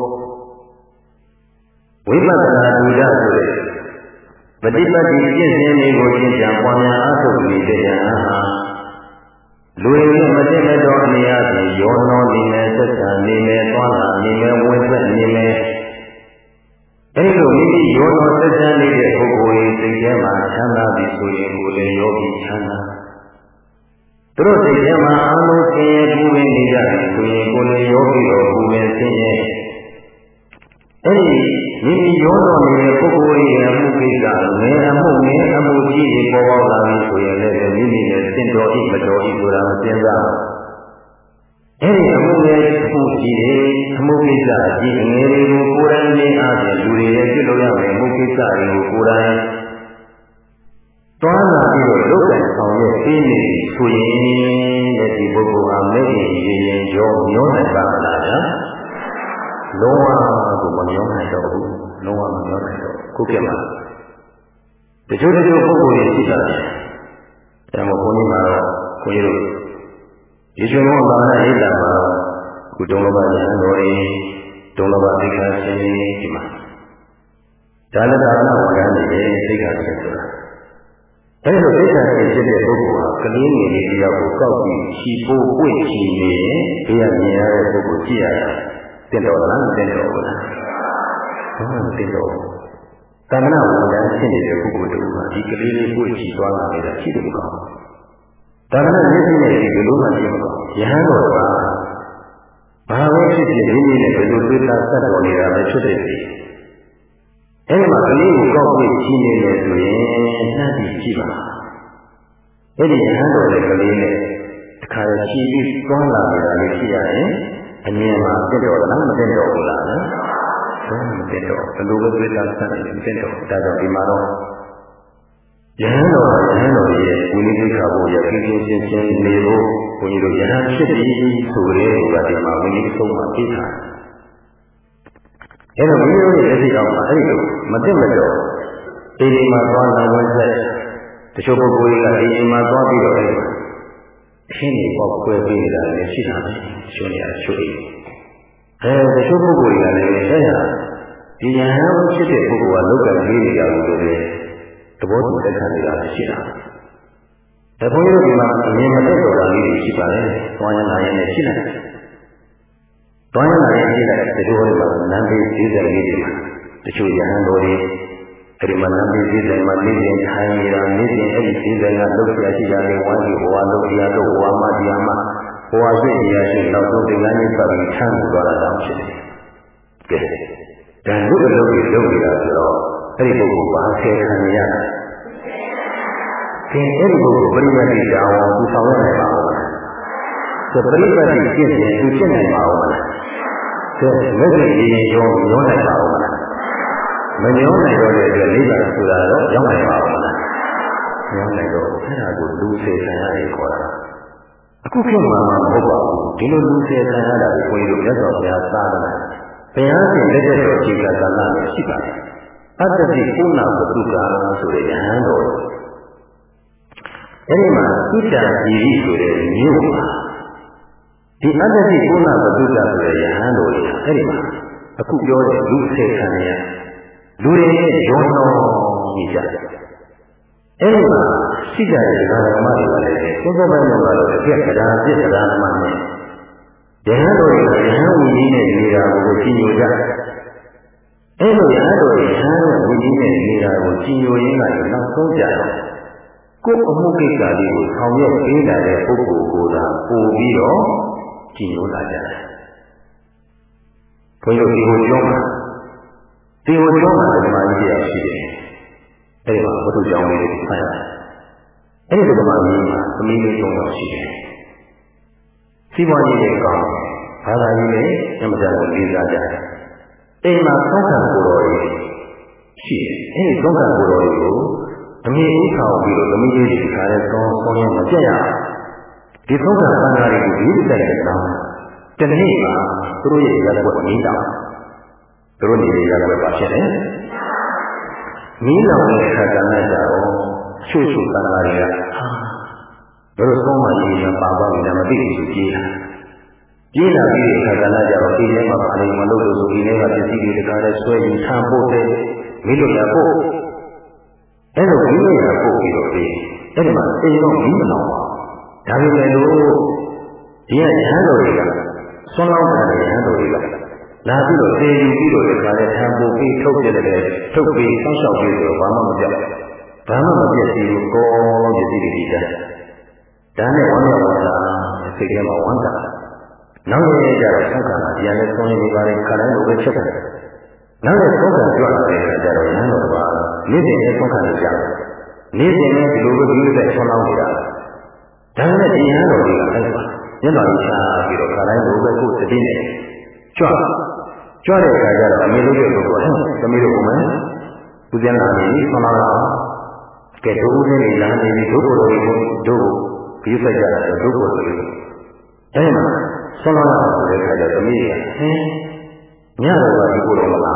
ဝိပဿနာပူဇာဆိုတဲ့ပฏิပတ်တိပြည့်စုံတွေကိုရှင်းပြပွားများအားထုတ်နေတဲ့ယဟန်ဟာလူရင်းမသိတဲ့တော့အနေအချင်းရောနှောနေမယ်သက်သာနေမယ်သွားလာနေမယ်ဝင်ထွက်နေမယ်အဲဒီလိုမိမိရောနှောသက်သာနေတဲ့ပုဂ္ဂိုလ်ရဲ့စိတ်ထဲမှာချမ်းသာပြီဆိုရင်ကိုယ်လည်းယောဂီချမ်းသာသူတို့စိတ်ထဲမှာအာလုံးဆင်းရဲပူပင်နေကြတယ်ဆိုရင်ကိုယ်လည်းယောဂီတော်ပူပင်ဆင်းရဲအဲဒီမိမိရောနှောနေတဲ့ပုဂ္ဂိုလ်ရဲ့အမှုကိစ္စငယ်အမှုငယ်အမှုကြီးတွေပေါ်ပေါက်လာပြီဆိုရင်လည်းမိမိနဲ့စင်တော်ဤမတော်ဤဆိုတာမစဉ်းစားအဲဒီအမှုငယ်အမှုကြီးတွေအမှုကိစ္စအကြီးငယ်တွေကိုကိုယ်တိုင်ရင်းအားဖြင့်လူတွေရဲ့ပြုလုပ်ရမယ့်အမှုကိစ္စတွေကိုကိုယ်တိုင်တွားလာပြီးတော့လုပ်ကံဆောင်ရွက်ပြီးနေပြီဆိုရင်ဒီပုဂ္ဂိုလ်ဟာမဲ့ရင်ရောမျောနိုင်ပါမလားဗျာလုံးဝကိုမမျောနိုင်တော့ဘူးလုံးဝမမျောနိုင်တော့ခုပြမှာတချို့ပုဂ္ဂိုလ်တွေရှိတာဒါမှမဟုတ်ဘုန်းကြီးမှာတော့ခွန်ကြီးတို့ဒီကျွန်းမောဘာသာဣဒ္ဓမှာခုတုံးလောဘဉာဏ်တော်ရင်တုံးလောဘသိက္ခာရှင်ဒီမှာဒါလည်းသာသနာဝန်ထမ်းတွေသိက္ခာရှင်ဆိုတာအဲဒီလိုသိက္ခာရှင်ဖြစ်တဲ့ပုဂ္ဂိုလ်ဟာကလေးငယ်လေးတယောက်ကိုကောက်ပြီးချီပိုးပွင့်ချီနေရင်ဘေးကမြင်ရတဲ့ပုဂ္ဂိုလ်ကြည့်ရတာတင်တော်လားမတင်တော်ဘူးလားဘာမှမတင်တော်ဘူးသာသနာဝန်ထမ်းဖြစ်နေတဲ့ပုဂ္ဂိုလ်တို့ကဒီကလေးလေးပွင့်ချီသွားလာနေတာရှိတယ်ကောသာသနာ့ရည်ရှိတဲ့ဒီလိုမှရှိမှာယဟန်တော်ကဘာပဲဖြစ်ဖြစ်မိမိနဲ့ဘယ်လိုတွေ့တာဆက်တော်နေတာပဲဖြစ်တဲ့စီအဲဒီမှာကလေးကိုကောက်ပြီးချီနေတယ်ဆိုရင်နှမ်းပြီးကြည့်ပါအဲဒီယဟန်တော်ရဲ့ကလေးနဲ့တစ်ခါချီပြီးသွားလာနေတာလေးရှိရရင်အမြင်မှာတက်တော်လားမတက်တော်ဘူးလားနော်မတက်တော်ဘယ်လိုပဲတွေ့တာဆက်တယ်မတက်တော်ဒါကြောင့်ဒီမှာတော့ယဟန်တော်ရဲ့ဝိနည်းသိက္ခာကိုရပြင်းပြင်းရှင်းနေဖို့ဘုန်းကြီးတို့ယဟန်ဖြစ်ပြီးဆိုရဲကဒီမှာဝိနည်းဆုံးမှာသိတာအဲ့တော့ဘုရားရဲ့လက်ရှိအောင်မှာအဲ့ဒီလိုမတက်မတော်အိမ်မှာသွားလာဝင်ဆက်တချို့ပုဂ္ဂိုလ်တွေကအိမ်မှာသွားပြီးတော့အဲ့ရှင်းနေပေါက်ကွဲပြီးနေတာလည်းရှိတာပဲရှင်ရချိုးတချို့ပုဂ္ဂိုလ်တွေကလည်းအဲ့ဒါဒီယဟန်ဖြစ်တဲ့ပုဂ္ဂိုလ်ကလောက်ကလေးနေရတယ်လို့ပဲသဘောတူလက်ခံနေတာရှိတာ။ဒါဘုန်းကြီးတို့ဒီမှာအမြင်မသက်တော်တာလေးရှိပါတယ်။သွားရလာရင်လည်းရှိတယ်။သွားရလာရင်ရှိတယ်တချို့တွေမှာနန်းပေးသေးတယ်လေးတွေမှာတချို့ယဟန်တော်တွေအဲဒီမှာနန်းပေးသေးတယ်မှာနေရင်ထိုင်နေတာနေရင်အဲ့ဒီသေးတယ်ကလုတ်ပြရှိတာလေဝါကြီးဟိုဝါလုတ်ပြတော့ဟိုဝါမတရားမဟိုဝါရှိတရားရှိနောက်ဆုံးဒီကနေ့ပတ်ပြီးဆန်းသွားတာတောင်ဖြစ်တယ်။ကဲဒါလို့အလုပ်တွေလုပ်နေတာဆိုတော့အဲ့ဒီပုဂ္ဂိုလ်ဘာဆယ်ခံရတာသင်အဲ့ဒီပုဂ္ဂိုလ်ပရိပတ်တိတောင်းသူဆောင်ရနိုင်ပါဦးမလားဆိုပရိပတ်တိကျင့်ရင်သူကျင့်နိုင်ပါဦးမလားဆိုလက်ရှိရင်ရောမျောနိုင်ပါဦးမလားမမျောနိုင်တော့တဲ့အတွက်နိဗ္ဗာန်ဆိုတာတော့ရောက်နိုင်ပါဦးမလားမျောနိုင်တော့အဲ့ဒါကိုလူဆယ်ခံရတယ်ခေါ်တာအခုခေတ်မှာမဟုတ်ပါဘူးဒီလိုလူဆယ်ခံရတာကိုဘုန်းကြီးတို့မြတ်စွာဘုရားသာသနာဘုရားရှင်လက်ထက်တော်အခြေခံသာသနာရှိပါတယ်အတ္တတိကုဏဝတ္တုကဆိုတဲ့ယဟန်တော်အဲဒီမှာသုတ္တတိဆိုတဲ့မြို့မှာဒီအတ္တတိကုဏဝတ္တုကဆိုတဲ့ယဟန်တော်ကြီးအဲဒီမှာအခုပြောတဲ့လူစေခံရလူတွေရဲ့ရောနှောနေကြတယ်အဲဒီမှာရှိကြတဲ့ဓမ္မတွေလည်းသုံးသပ်ပိုင်းတော့လည်းအပြည့်ကရာပြည့်ကရာမှနဲ့ယဟန်တော်ကြီးယဟန်ဝိနည်းနဲ့နေတာကိုကြည်ညိုကြအဲ့လိုရဟန်းတော်ရဲ့ဆန်းတဲ့ဝိနည်းနဲ့နေတာကိုကြည်ညိုရင်းကနောက်ဆုံးကြတော့ကိုယ်အမှုကိစ္စလေးကိုဆောင်ရွက်ပေးလာတဲ့ပုဂ္ဂိုလ်ကိုသာပို့ပြီးတော့ကြည်ညိုလာကြတယ်။ဘုန်းကြီးတို့ဒီကိုကျောင်းမှာဓမ္မကြီးတရားရှိတယ်။အဲ့ဒီမှာဘုသူကျောင်းလေးကိုဖတ်ရတယ်။အဲ့ဒီဓမ္မကြီးမှာသမီးလေး၃ယောက်ရှိတယ်။စီးပွားရေးတွေကောင်းဘာသာရေးနဲ့အမှန်တရားကိုလေးစားကြတယ်။အိမ်မှာသုံးခံကိုယ်တော်ကြီးရှိတယ်။အဲဒီသုံးခံကိုယ်တော်ကြီးကိုအမြင့်ဥဆောင်ပြီးတော့သမီးလေးတွေခါရဲကောင်းရမပြတ်ရဒီသုံးခံပန်းကားတွေကိုဒီတိုက်တဲ့ကောင်းတနေ့မှာသူတို့ရဲ့ရက်ွက်မီးတောင်သူတို့နေရက်ွက်ပါဖြစ်တယ်မီးလောင်တဲ့အခါကလည်းကြတော့ချွတ်ချွတ်တန်တာတွေကတို့ဆုံးမကြီးကပါသွားပြီလည်းမသိဘူးကြီးတာကြီးလာပြီးတဲ့အခါကလည်းကြတော့ဒီထဲမှာပါနေမလို့လို့ဆိုဒီထဲမှာပစ္စည်းတွေတကားလဲဆွဲယူထမ်းဖို့တဲ့မီးလို့ရဖို့အဲ့လိုမီးလို့ရဖို့ပြီးတော့ဒီအဲ့ဒီမှာအိမ်တော့မီးမလောင်ပါဒါပေမဲ့လို့ဒီကရဟန်းတော်တွေကဆွမ်းလောင်းတဲ့ရဟန်းတော်တွေကလာပြီးတော့တေယူပြီးတော့ဒီကလည်းထမ်းဖို့ပြီးထုတ်ပြတယ်ထုတ်ပြီးဆောက်ရှောက်ပြီးတော့ဘာမှမပြတ်ဘာမှမပြတ်စီဘူးကောလုံးပစ္စည်းတွေကြီးတယ်ဒါနဲ့ဝမ်းမြောက်ဝမ်းသာစိတ်ထဲမှာဝမ်းသာနောက်နေ့ကျတော့ဆောက်ကလာတရားနဲ့ဆုံးနေပါလေခါတိုင်းလိုပဲချက်တယ်နောက်နေ့ဆောက်ကကြွလာတဲ့အခါကျတော့ရဟန်းတော်ကနေ့စဉ်နဲ့ဆောက်ခံနေကြတယ်နေ့စဉ်နဲ့ဒီလိုပဲဒီလိုပဲဆွမ်းလောင်းနေတာဒါနဲ့ဒီရဟန်းတော်တွေကအဲ့ဒါမျက်နှာကြီးချာပြီးတော့ခါတိုင်းလိုပဲကိုယ်တတိနဲ့ကြွတဲ့အခါကျတော့အမေတို့ရဲ့ကိုယ်ကသမီးတို့ကမယ်သူပြန်လာပြီးဆွမ်းလောင်းလာကဲဒုဦးလေးလာနေပြီးဒုကိုယ်တော်တို့ပြီးဆက်ကြတာဒုကိုယ်တော်တွေအဲ့မှာဆွမ်းလောင်းလာတဲ့အခါကျတော့သမီးကညတော့ကဒီကိုယ်တော်မလား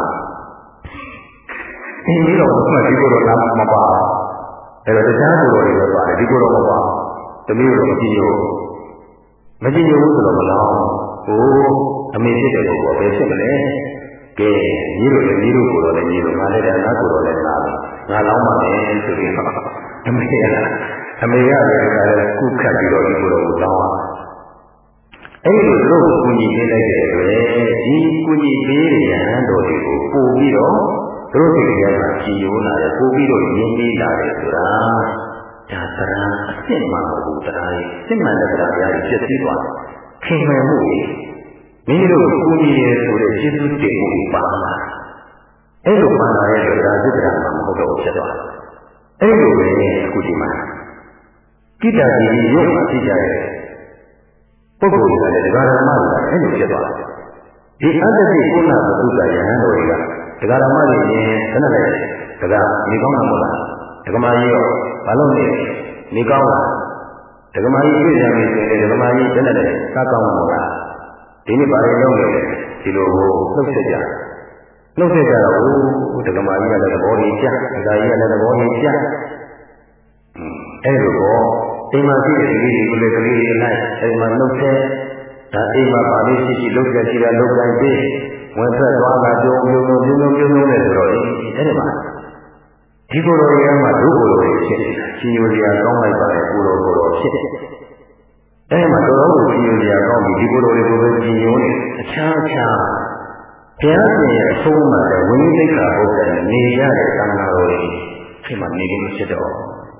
ဒီလိုတော့ဒီကိုယ်တော်လာမပါအဲ့တော့တရားကိုယ်တော်တွေပဲပါတယ်ဒီကိုယ်တော်မပါသမီးတို့မကြည့်ဘူးဆိုတော့မလားဟိုအမေဖြစ်တဲ့ကိုယ်ကဘယ်ဖြစ်မလဲကဲညီတို့လည်းညီတို့ကိုယ်တော်လည်းညီတို့ငါလည်းငါကိုယ်တော်လည်းငါလောင်းပါမယ်ဆိုပြီးတော့အမေကလည်းကုခတ်ပြီးတော့ဒီကိုယ်တော်ကိုတောင်းပါအဲ့ဒီလိုသူတို့ကိုကူညီပေးလိုက်တဲ့အတွက်ဒီကူညီပေးတဲ့ရဟန်းတော်တွေကိုပို့ပြီးတော့သူတို့တွေရဲ့ကြည်ယိုးလာတယ်ပို့ပြီးတော့ရင်းနှီးလာတယ်ဆိုတာဒါတရားအစ်စ်မှမဟုတ်တရားရဲ့စစ်မှန်တဲ့တရားတွေဖြစ်ပြီးသွားတယ်ခင်မမှုကြီးမိမိတို့ကူညီရဆိုတဲ့ကျေးဇူးတင်မှုပါလာအဲ့လိုပါလာတဲ့တရားစစ်တရားမှမဟုတ်တော့ဖြစ်သွားတယ်အဲ့လိုပဲအခုဒီမှာကိတ္တကြီးရုပ်မှာသိကြတဲ့ပုဂ္ဂိုလ်တွေကလည်းတရားဓမ္မတွေကအဲ့လိုဖြစ်သွားတယ်ဒီအတ္တတိကုဏဘုဒ္ဓယဟန်တော်တွေကတရားဓမ္မတွေရင်ခဏနဲ့တရားနေကောင်းတာမဟုတ်လားဒကမာကြီးရောဘာလို့လဲနေကောင်းလားဒကမာကြီးပြည့်စုံပြီဆိုရင်ဒကမာကြီးတနေ့နဲ့စားကောင်းမှာမဟုတ်လားဒီနေ့ဘာတွေလုပ်နေလဲဒီလိုနှုတ်ဆက်ကြတော့ဒကမာကြီးကလည်းသဘောကြီးပြဒါကြီးကလည်းသဘောကြီးပြအဲ့လိုတော့အိမ်မှာရှိတဲ့ဒီကလေးတွေလိုက်အိမ်မှာနှုတ်ဆက်ဒါအိမ်မှာပါလေးရှိလုပ်ကြရှိတာလုပ်တိုင်းပြီးဝင်ထွက်သွားတာကြုံနဲ့ဆိုတော့အဲ့ဒီမှာဒီကိုယ်တော်ရဲ့မှာဒုကိုယ်တော်ဖြစ်နေတာရှင်ယူစရာကောင်းလိုက်ပါလေကိုယ်တော်ဖြစ်တယ်အဲ့ဒီမှာတော်တော်ကိုရှင်ယူစရာကောင်းပြီးဒီကိုယ်တော်တွေကိုပဲရှင်ယူနေအခြားဘုရားရှင်ရဲ့အဆုံးအမတဲ့ဝိနည်းသိက္ခာပုဒ်တဲ့နေရတဲ့သံဃာတော်တွေဒီမှာနေလို့ဖြစ်တော့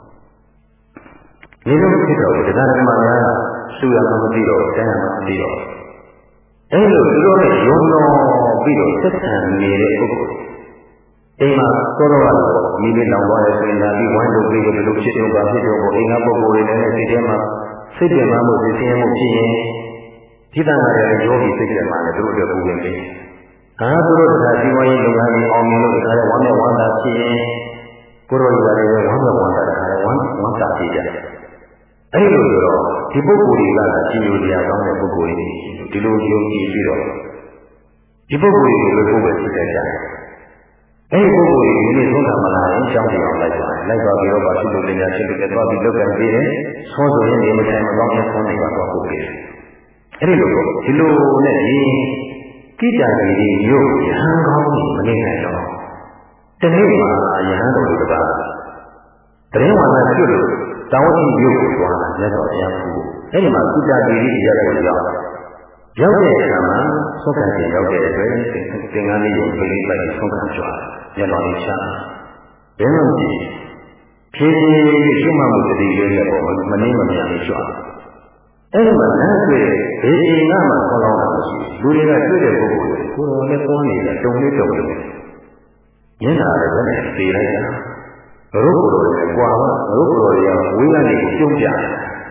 ဒီလိုဖြစ်တော့တရားဓမ္မများသူရမှမသိတော့တရားမှမသိတော့အဲ့လိုသူတို့နဲ့ယုံတော်ပြီးတော့သက်ခံနေတဲ့ပုဂ္ဂိုလ်အိမ်မှာသောတော်ကတော့မိမိလောင်သွားတဲ့ဆိုရင်ဒါပြီးဝိုင်းလို့ပြီးတော့ဒီလိုဖြစ်တော့ပါဖြစ်တော့အိမ်ကပုဂ္ဂိုလ်တွေလည်းစိတ်ထဲမှာစိတ်ပြင်းမှုသိခြင်းမှုဖြစ်ရင်ဒီတန်ခါရဲ့ယောဂီစိတ်ထဲမှာလည်းသူတို့တွေပူပင်ပြီးသူတို့တရားစီဝါရေးလုပ်ငန်းတွေအောင်မြင်လို့ဒါလည်းဝမ်းနဲ့ဝမ်းသာဖြစ်ရင်ကိုယ်တော်ကြီးကလည်းဝမ်းနဲ့ဝမ်းသာတာလည်းဝမ်းသာဖြစ်ကြတယ်အဲ့လိုဆိုတော့ဒီပုဂ္ဂိုလ်တွေကရှင်ယူတရားကောင်းတဲ့ပုဂ္ဂိုလ်တွေဒီလိုယုံကြည်ပြီးတော့ဒီပုဂ္ဂိုလ်တွေကိုလည်းကိုယ်ပဲသိတတ်ကြတယ်အဲ့ဒီပုဂ္ဂိုလ်တွေဒီနေ့သုံးတာမလားရင်ကြောင်းပြောင်းလိုက်သွားပြီးတော့ပါရှိလို့လည်းများရှိလို့လည်းသွားပြီးလုပ်ကြပြီးတယ်ဆောဆိုရင်ဒီမဆိုင်မကောင်းတဲ့ဆောနေပါတော့ကိုယ်ကြီးအဲ့ဒီလိုနဲ့ဒီကိတ္တကြီးရုပ်ရဟန်းကောင်းကြီးမနေနိုင်တော့တနေ့မှာယဟန်တော်တွေကတရင်ဝါဒပြုလို့တောင်းတိရုပ်ကိုသွားတာလက်တော်တရားခုအဲ့ဒီမှာကိတ္တကြီးရတဲ့ရောက်တဲ့အခါမှာသောကံကြီးရောက်တဲ့အတွက်သင်္ကန်းလေးကိုပြိလိုက်သောကံကြွားလက်တော်လေးချဘယ်လိုကြည့်ဖြည်းဖြည်းရှုမှတ်မှုတတိလေးနဲ့ပေါ့မနှိမ့်မမြန်လေးကြွားအဲ့ဒီမှာလက်တွေ့ဘေးအိမ်ကမှခေါ်လောင်းတာမရှိလူတွေကတွေ့တဲ့ပုဂ္ဂိုလ်ကိုယ်တော်နဲ့ပေါင်းနေတာတုံလေးမျက်နှာလည်းပဲနဲ့ပြေးလိုက်တာရုပ်ကိုယ်တော်နဲ့ကြွားပါရုပ်ကိုယ်တော်တွေကဝိညာဉ်ကိုပြုံးပြတယ်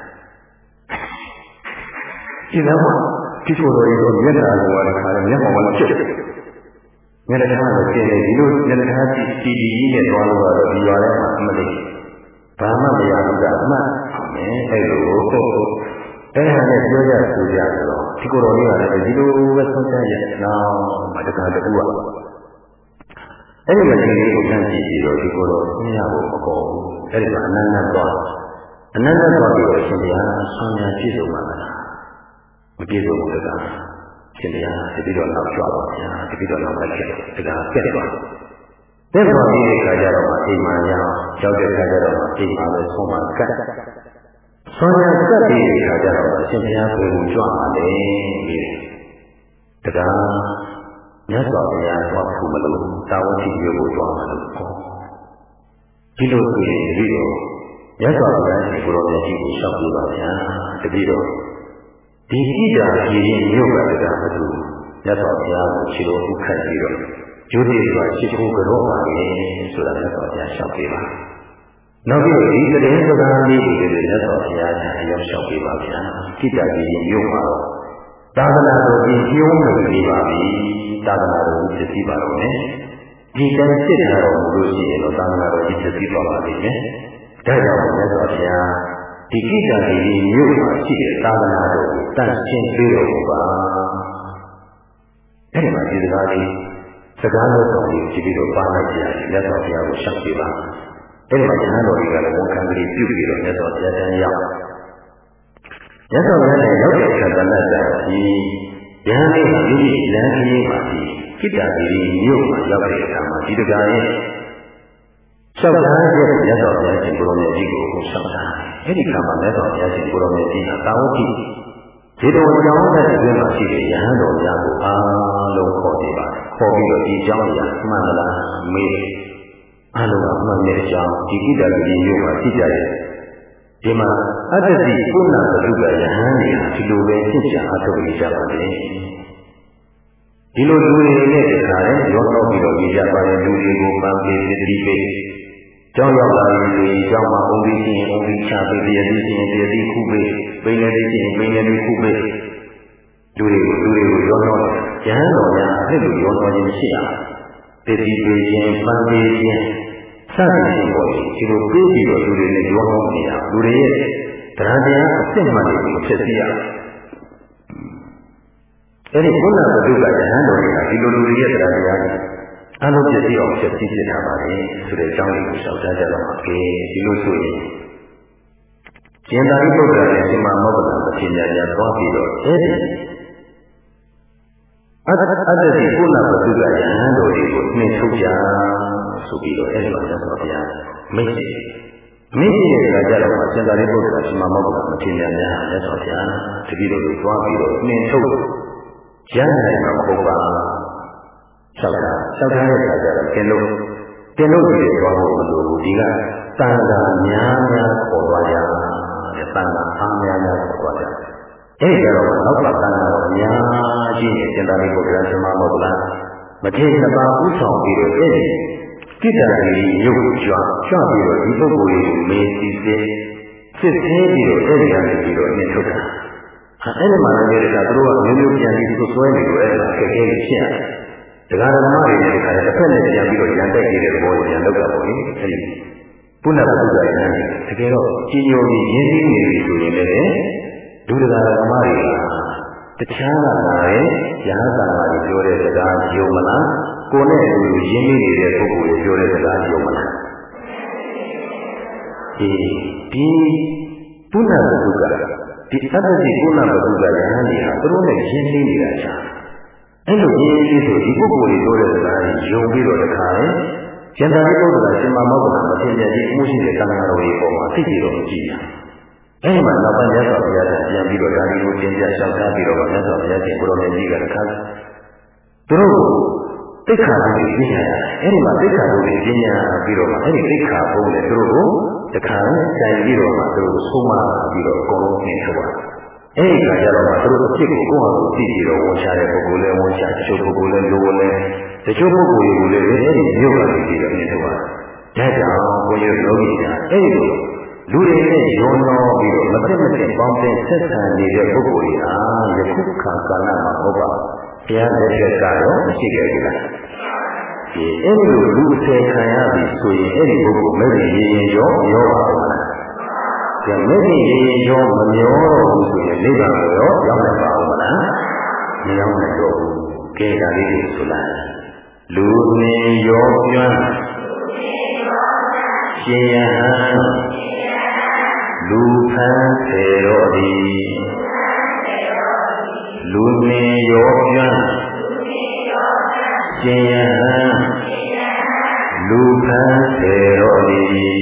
ဒီတော့ဒီကိုယ်တော်ရဲ့မျက်နှာကိုလည်းခါတယ်မျက်မှောင်ကဖြစ်တယ်မျက်နှာကကျင်းနေဒီလိုမျက်နှာကြည့်ကြီးနဲ့သွားလို့တော့ဒီရွာထဲမှာအမလေးဘာမှမရဘူးကအမှန်အင်းအဲ့လိုအဲ့ဒါနဲ့ပြောကြဆိုကြဆိုတော့ဒီကိုယ်တော်လေးကလည်းဒီလိုပဲဆုံးဖြတ်ရဲ့နောက်မှတခါတကူကအဲ့ဒီမကြီးလေးကိုတန်းကြည့်ပြီးတော့ဒီကိုယ်တော်ဆင်းရဖို့မပေါ်ဘူးအဲ့ဒီကအနန္တသွားပြီးတော့ရှင်တရားဆံရပြည့်စုံပါလားမပြည့်စုံဘူးတကားရှင်တရားတတိတော်နောက်ကြွပါဗျာတတိတော်နောက်လိုက်ခဲ့တကားပြတ်သွားတဲ့ပေါ်ပြီးတဲ့ခါကျတော့အိမ်မှာရောက်တဲ့ခါကျတော့အိမ်မှာပဲဆုံးမကတ်ဆောင်းရကတ်ပြီးတဲ့ခါကျတော့အရှင်ဘုရားကိုကြွပါလေတကားမြတ်စွာဘုရားသွားဖို့မလို့တာဝန်ရှိရုပ်ကိုကြွပါလို့ဒီလိုဆိုရင်တတိတော်မြတ်စွာဘုရားရှင်ကိုယ်တော်မြတ်ကြီးကိုရှောက်ပြပါဗျာတတိတော်ဒီဣဒာပြည်ရင်မြို့ကတကားမတူမြတ်စွာဘုရားကိုခြေတော်ဥခတ်ပြီးတော့ကျိုးသေးစွာရှိခိုးကြောပါလေဆိုတာမြတ်စွာဘုရားရှောက်ပြပါနောက်ပြီးဒီတည်းစကားလေးတွေမြတ်စွာဘုရားရှင်အရောက်လျှောက်ပေးပါဗျာဣဒာပြည်ရင်မြို့မှာသာသနာတော်ကြီးကျိုးမယ်ပြပါပြီသာသနာတော်ကြီးသိပါတော့မယ်ဒီကံစစ်တာတော်မူလို့ရှိရင်တော့သာသနာတော်ကြီးသိပါပါလိမ့်မယ်ဒါကြောင့်မြတ်စွာဘုရားဒီဣဒာပြည်မြို့မှာရှိတဲ့သာသနာတော်ကိုတန်ရှင်းပေးတော်ပါအဲ့ဒီမှာဒီစကားလေးစကားလို့တော်ကြီးကြည့်ပြီးတော့ပါလိုက်ကြတယ်မြတ်စွာဘုရားကိုရှောက်ပေးပါအဲ့ဒီမှာဉာဏ်တော်ကြီးကလည်းဝန်ခံကလေးပြုပြီးတော့မြတ်စွာဘုရားတန်ရောက်မြတ်စွာဘုရားနဲ့ရောက်တဲ့အခါကလည်းဒီဉာဏ်လေးကဒီလမ်းကြီးမှာဒီကိတ္တပြည်မြို့မှာရောက်တဲ့အခါမှာဒီတကားရဲ့လျှောက်ထားတဲ့မြတ်စွာဘုရားရှင်ကိုရောင်ကြီးကိုလျှောက်ထားအဲ့ဒီခါမှာမြတ်စွာဘုရားရှင်ကိုရောင်ကြီးကတာဝတိဒီတော်ကြောင်းတဲ့အတွင်းမှာရှိတဲ့ယဟန်တော်များကိုအားလုံးခေါ်နေပါတယ်ခေါ်ပြီးတော့ဒီကြောင်းအရာမှန်လားမေးအားလုံးကမှန်တဲ့အကြောင်းဒီကိတ္တပြည်မြို့မှာရှိကြတယ်ဒီမှာအတ္တတိပုဏ္ဏပတုကယဟန်တွေဒီလိုပဲသိချအားထုတ်နေကြပါတယ်ဒီလိုလူတွေနဲ့တခါလဲရောတော့ပြီးတော့ကြည်ကြပါတဲ့လူတွေကိုပန်းပေးသတိပေးကျောင်းရောက်လာရင်ဒီကျောင်းမှာအုံပြီးရှိရင်အုံပြီးချပေးပြည့်ပြီးရှိရင်ပြည့်ပြီးခုပေးပိန်နေပြီးရှိရင်ပိန်နေပြီးခုပေးလူတွေကိုရောတော့ကျမ်းတော်များအဲ့လိုရောတော့ခြင်းရှိရသတိပေးခြင်းပန်းပေးခြင်းစသဖြင့်ပေါ့ဒီလိုပေးပြီးတော့လူတွေနဲ့ရောတော့နေရလူတွေရဲ့တရားတရားအစစ်မှန်တွေကိုဖြစ်စီရအဲ့ဒီကုဏပတုကယဟန်တော်တွေကဒီလိုလူတွေရဲ့တရားတရားတွေအလုံးပြည့်အောင်ဖြစ်စီဖြစ်ထားပါလေဆိုတဲ့အကြောင်းကိုရှောက်ကြကြတော့မှာကဲဒီလိုဆိုရင်ကျင်သာရိပုတ္တရာနဲ့ရှင်မမောဂလပတိညာညာသွားပြီးတော့အဲ့ဒီအတ္တတိကုဏပတုကယဟန်တော်တွေကိုနှိမ့်ထုတ်ကြဆိုပြီးတော့အဲ့ဒီမှာဆက်ဆိုဗျာမိတ်တဲ့အခါကျတော့ကျင်သာရိပုတ္တရာရှင်မမောဂလပတိညာညာလက်ဆိုဗျာတတိတို့ကိုသွားပြီးတော့နှိမ့်ထုတ်ရနိုင်မှာမဟုတ်ပါလျှောက်ထားတဲ့အခါကျတော့တင်လို့ကြည့်သွားဖို့မလိုဘူးဒီကတန်ခါများများခေါ်သွားကြတယ်တန်ခါအားများများခေါ်သွားကြအဲ့ဒီကတော့နောက်ကတန်ခါတော့အများကြီးနဲ့ကျင်သာရိပုတ္တရာရှင်မမောဂလမထေရပါဥဆောင်ပြီးတော့အဲ့ဒီကိတ္တရီရုပ်ကြွပြီးတော့ဒီပုဂ္ဂိုလ်ကိုမေးစီစစ်သေးပြီးတော့အဲ့ဒီကနေပြီးတော့အင်းထုတ်တာအဲ့ဒီမှာလည်းဒါသူတို့ကမျိုးပြန်ပြီးဆွဆွဲနေလို့အဲ့ဒါခက်ခဲနေဖြစ်ရတယ်။တရားဓမ္မတွေနဲ့တစ်ခါတစ်ဖက်နဲ့ပြန်ပြီးတော့ရန်တိုက်နေတဲ့သဘောကိုပြန်လောက်တာပေါ့လေ။အဲဒီပုဏ္ဏပတုကယဟန်တကယ်တော့ကြီးညိုပြီးရင်းနှီးနေပြီဆိုရင်လည်းဒုဒကာဓမ္မတွေကတခြားကလာတဲ့ယဟန်သာမတွေပြောတဲ့စကားယုံမလားကိုယ်နဲ့အတူရင်းနှီးနေတဲ့ပုဂ္ဂိုလ်တွေပြောတဲ့စကားယုံမလားဒီပုဏ္ဏပတုကဒီအတ္တတိကုဏပတုကယဟန်တွေဟာသူတို့နဲ့ရင်းနှီးနေတာချာအဲ့လိုရင်းနှီးဆိုဒီပုဂ္ဂိုလ်တွေပြောတဲ့စကားတွေယုံပြီးတော့တခါလေကျန်တာဒီပုဂ္ဂိုလ်ကရှင်မမောဂလမထေရကြီးအမှုရှိတဲ့သံဃာတော်တွေပေါ်မှာသိကြတော့မကြည့်ရအဲ့ဒီမှာနောက်ပိုင်းမြတ်စွာဘုရားကပြန်ပြီးတော့ဒါတွေကိုသင်ပြလျှောက်ထားပြီးတော့မြတ်စွာဘုရားရှင်ကိုရောင်ကြီးကတခါသူတို့သိက္ခာပုဒ်ကိုပြညာအဲ့ဒီမှာသိက္ခာပုဒ်ကိုပြညာပြီးတော့အဲ့ဒီသိက္ခာပုဒ်နဲ့သူတို့ကိုတခါကြိုင်ပြီးတော့သူတို့ဆုံးမပြီးတော့အကုန်လုံးသင်ထုတ်ပါအဲ့ဒီခါကျတော့သူတို့အဖြစ်ကိုကိုယ့်ဟာကိုသိပြီးတော့ဝန်ချတဲ့ပုဂ္ဂိုလ်လည်းဝန်ချတချို့ပုဂ္ဂိုလ်လည်းလိုလည်းတချို့ပုဂ္ဂိုလ်တွေကိုလည်းအဲ့ဒီမြို့ကပြီးတော့သင်ထုတ်ပါဒါကြောင့်ဘုန်းကြီးတို့ယောဂီများအဲ့ဒီလူတွေနဲ့ရောနောပြီးတော့မသိမသိပေါင်းတဲ့ဆက်ဆံနေတဲ့ပုဂ္ဂိုလ်တွေဟာယခုခါကာလမှာဟုတ်ပါဘုရားလက်ထက်ကတော့မရှိခဲ့ဘူးလားအဲ့ဒီလူအစေခံရပြီဆိုရင်အဲ့ဒီပုဂ္ဂိုလ်မဲ့ရင်ရောပါလားကဲမဲ့ရင်ရောမမျောတော့ဘူးဆိုရင်နိဗ္ဗာန်ကိုရောရောက်နိုင်ပါဦးမလားမရောက်နိုင်တော့ဘူးကဲဒါလေးကိုဆိုလိုက်လူနေရောကျွမ်းရှင်ယဟန်လူဖန်စေတော်သည်လူနေရောကျွမ်းရှင်ယဟန်လူဖန်စေတော်သည်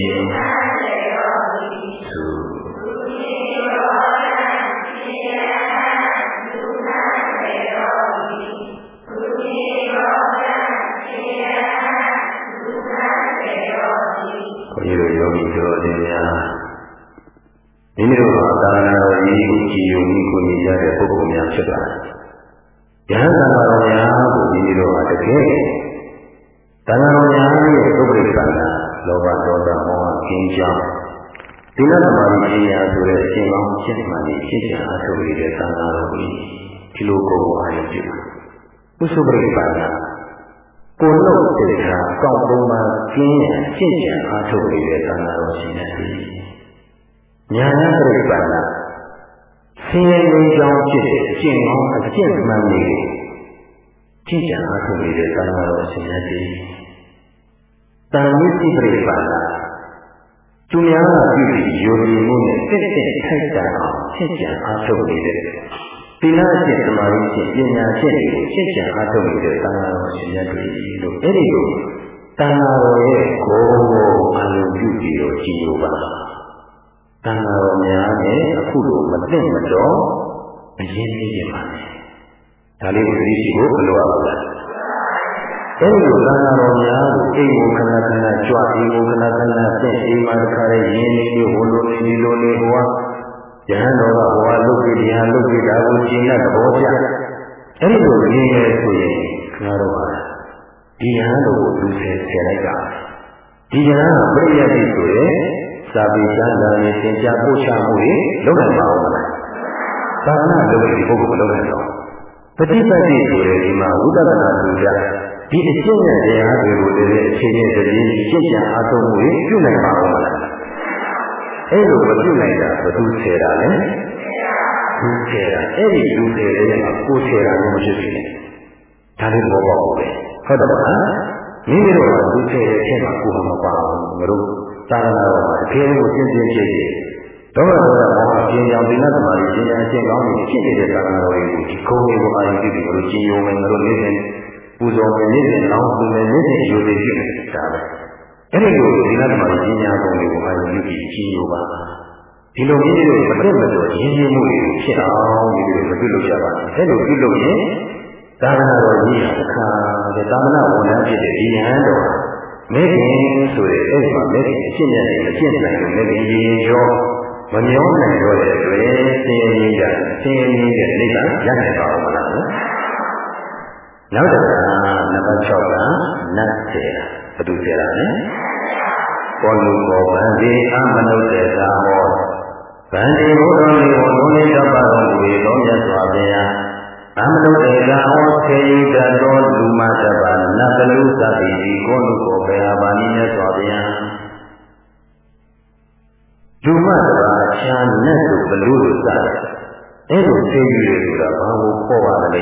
မိမိတို့ဟာသာသနာတော်ကြီးကိုကြည်ယုံပြီးကိုနေကြတဲ့ပုဂ္ဂိုလ်များဖြစ်ပါတယ်။ယဟန်သာသနာတော်များကိုမိမိတို့ဟာတကယ်သာသနာတော်များရဲ့ပုဂ္ဂိုလ်ကံလောဘဒေါသမောဟကင်းကြောင်းသီလသမာဓိပညာဆိုတဲ့အရှင်ကောင်းရှင်းမှန်ပြီးရှင်းချအားထုတ်ရတဲ့သာသနာတော်ကြီးဒီလိုကိုယ်အားရပြုပုစုပရိပါဒကိုယ်လုံးတဲ့အခါကောင်းပုံမှန်ကျင်းရှင်းချအားထုတ်ရတဲ့သာသနာတော်ရှင်တဲ့ညာနာပရိပါဒဆင်းရဲခြင်းကြောင့်ဖြစ်တဲ့အကျင့်ကောင်းအကျင့်မှန်တွေကိုကြည်ကြံအားထုတ်နေတဲ့သာသနာတော်ရှင်များသည်တန်မြစ်ပရိပါဒသူများကပြုပြီးယုံကြည်မှုနဲ့တက်တက်ထိုက်တန်အောင်ကြည်ကြံအားထုတ်နေတဲ့သီလရှင်သမာဓိရှင်ပညာရှင်တွေကိုကြည်ကြံအားထုတ်နေတဲ့သာသနာတော်ရှင်များတို့လို့အဲ့ဒီလိုသာသနာတော်ရဲ့ဂုဏ်ကိုအလုံးပြုပြီးတော့ကြည်ညိုပါတန်ဃာတော်များနဲ့အခုလိုမသိမတော်အရင်ကြီးရပါမယ်။ဒါလေးကိုသိရှိဖို့ဘယ်လိုအပ်ပါလဲ။အဲဒီလိုတန်ဃာတော်များကိုအိမ်ကိုခဏခဏကြွအိမ်ကိုခဏခဏဆက်အိမ်မှာတခါတည်းရင်းနေလို့ဟိုလိုနေဒီလိုနေဟိုကယဟန်တော်ကဟိုကလုတ်ပြီးတရားလုတ်ပြီးဒါကိုရှင်းတဲ့သဘောကျ။အဲဒီလိုရင်းနေဆိုရင်ခဏတော့ပါဒီယဟန်တော်ကိုလူဆယ်လိုက်တာ။ဒီယဟန်ကပြည့်ရပြီဆိုရင်စာပေကျမ်းစာနဲ့သင်ကြားပို့ချမှုတွေလုပ်နိုင်ပါဦးမလား။သာသနာ့လုပ်တဲ့ဒီပုဂ္ဂိုလ်မလုပ်နိုင်တော့ပฏิပတ်တိဆိုတဲ့ဒီမှာဝိပဿနာပူဇာဒီအကျင့်နဲ့တရားတွေကိုလည်းအခြေအနေတည်းရှင်းချအားထုတ်မှုတွေပြုနိုင်ပါဦးမလား။အဲ့လိုမပြုနိုင်တာဘယ်သူဆယ်တာလဲ။သူဆယ်တာအဲ့ဒီလူဆယ်တဲ့မှာကိုဆယ်တာမျိုးမရှိဘူး။ဒါလေးဘောပေါက်ပဲ။ဟုတ်တယ်မလား။မိမိတို့ကသူဆယ်တဲ့ချက်မှာကိုယ်မှမပါဘူး။ငါတို့သာသနာတော်မှာတကယ်ကိုရှင်းရှင်းဖြစ်ဖြစ်ဒေါမဒေါသမောဟအကျဉ်းကြောင့်သီလသမာဓိပညာအကျင့်ကောင်းတွေဖြစ်နေတဲ့သာသနာတော်တွေကိုဒီကုန်းလေးကိုအာရုံပြုပြီးလို့ကျင့်ရုံနဲ့ငါတို့နေ့စဉ်ပူဇော်မယ်နေ့စဉ်လောင်းပူမယ်နေ့စဉ်ယူသိဖြစ်နေတာပဲအဲ့ဒီလိုသီလသမာဓိပညာကုန်းလေးကိုအာရုံပြုပြီးကျင့်ရုံပါဒီလိုမိမိတို့မတက်မတော်ရင်းနှီးမှုတွေဖြစ်အောင်ဒီလိုမပြုလုပ်ကြပါနဲ့အဲ့လိုပြုလုပ်ရင်သာသနာတော်ကြီးကအခါတဲ့သာသနာဝန်ထမ်းဖြစ်တဲ့ဒီဟန်တော်မဲခင်ဆိုတဲ့အဲ့ဒီမှာမဲခင်အရှင်းနဲ့အရှင်းနိုင်လို့မဲခင်ရေရောမမျောနိုင်တော့တဲ့အတွက်ဆင်းရဲခြင်းဆင်းရဲခြင်းတဲ့နိဗ္ဗာန်ရနိုင်ပါဦးမလားနောက်တစ်ခါနံပါတ်6ကနတ်စေတာဘယ်သူစေတာလဲပေါ်လူပေါ်ဗန္ဒီအမနုဿေသာဟောဗန္ဒီဘုရားလေးကိုလုံးလေးတော့ပါတော်မူ၏တော်မြတ်စွာဘုရားအမနုဿေသာဟောခေယတတော်လူမတပါနတ်လူသတိကိုလူကိုဘယ်ဟာပါနည်းမြတ်စွာဘုရားလူမတပါချာနတ်တို့ဘလူလို့စတယ်အဲ့လိုသိယူရဆိုတာဘာကိုပေါ်ပါလဲ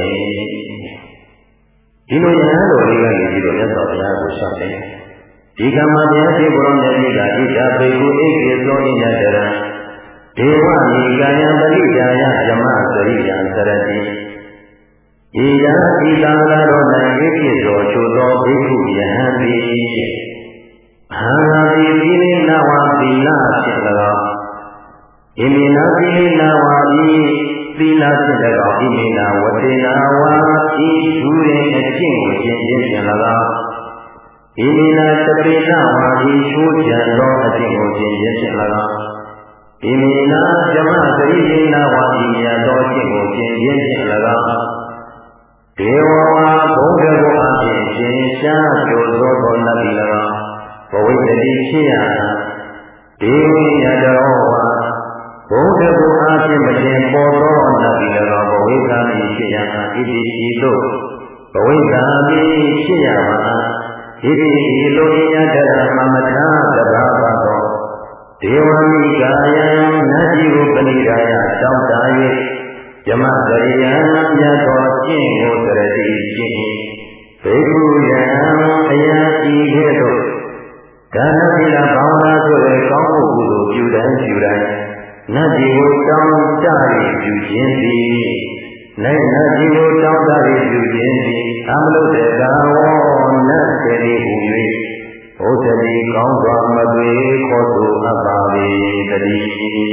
ဒီလိုရဟန်းတော်လေးကနေပြီးတော့မြတ်စွာဘုရားကိုရှောက်တယ်ဒီကမ္မဘုရားရှင်ကိုရောမြတ်ကြီးကဣဒ္ဓပေကုဣကေသောဣညတရံဒေဝမိကာယံပရိဒါယဓမ္မစရိယံစရတိဤရာဤသာလာတော်၌ဣဖြစ်တော်ချိုသောဘိက္ခုယဟန်သည်အာဟာတိသီလိနာဝသီလဖြစ်၎င်းဣမိနာသီလိနာဝဤသီလဖြစ်၎င်းဣမိနာဝတေနာဝဤသူရင်အကျင့်ကိုကျင့်ခြင်းဖြင့်၎င်းဣမိနာတပိနာဝဤချိုးချံသောအကျင့်ကိုကျင့်ခြင်းဖြင့်၎င်းဣမိနာဓမ္မစရိလိနာဝဤမြတ်သောအကျင့်ကိုကျင့်ခြင်းဖြင့်၎င်းဒေဝဝါဘုံတေဘုအဖြစ်ရှင်ရှားကျိုးသောသောနတ်၏၎င်းဘဝိတ္တိဖြစ်ရဒေဝိယတောဝါဘုံတေဘုအဖြစ်မခြင်းပေါ်သောနတ်၏၎င်းဘဝိကာမိဖြစ်ရဣတိဤသို့ဘဝိကာမိဖြစ်ရပါဣတိဤလိုယတရမမထာတဘာဝသောဒေဝမိကာယံနတ်ကြီးကိုပဏိဒါယတောင်းတ၍ယမကရိယံမြတ်သောကျင့်ကိုသရတိကျင့်ဘေကုယံအယံဤကဲ့သို့ဒါနသီလဘာဝနာဆိုတဲ့ကောင်းမှုကုသိုလ်ပြုတိုင်းနတ်ကြီးကိုတောင်းတ၍ပြုခြင်းသည်နိုင်နတ်ကြီးကိုတောင်းတ၍ပြုခြင်းသည်အမလို့တဲ့ကာဝောနတ်စေတီဟူ၍ဘုဒ္ဓတိကောင်းစွာမသွေခေါ်ဆိုအပ်ပါ၏တည်း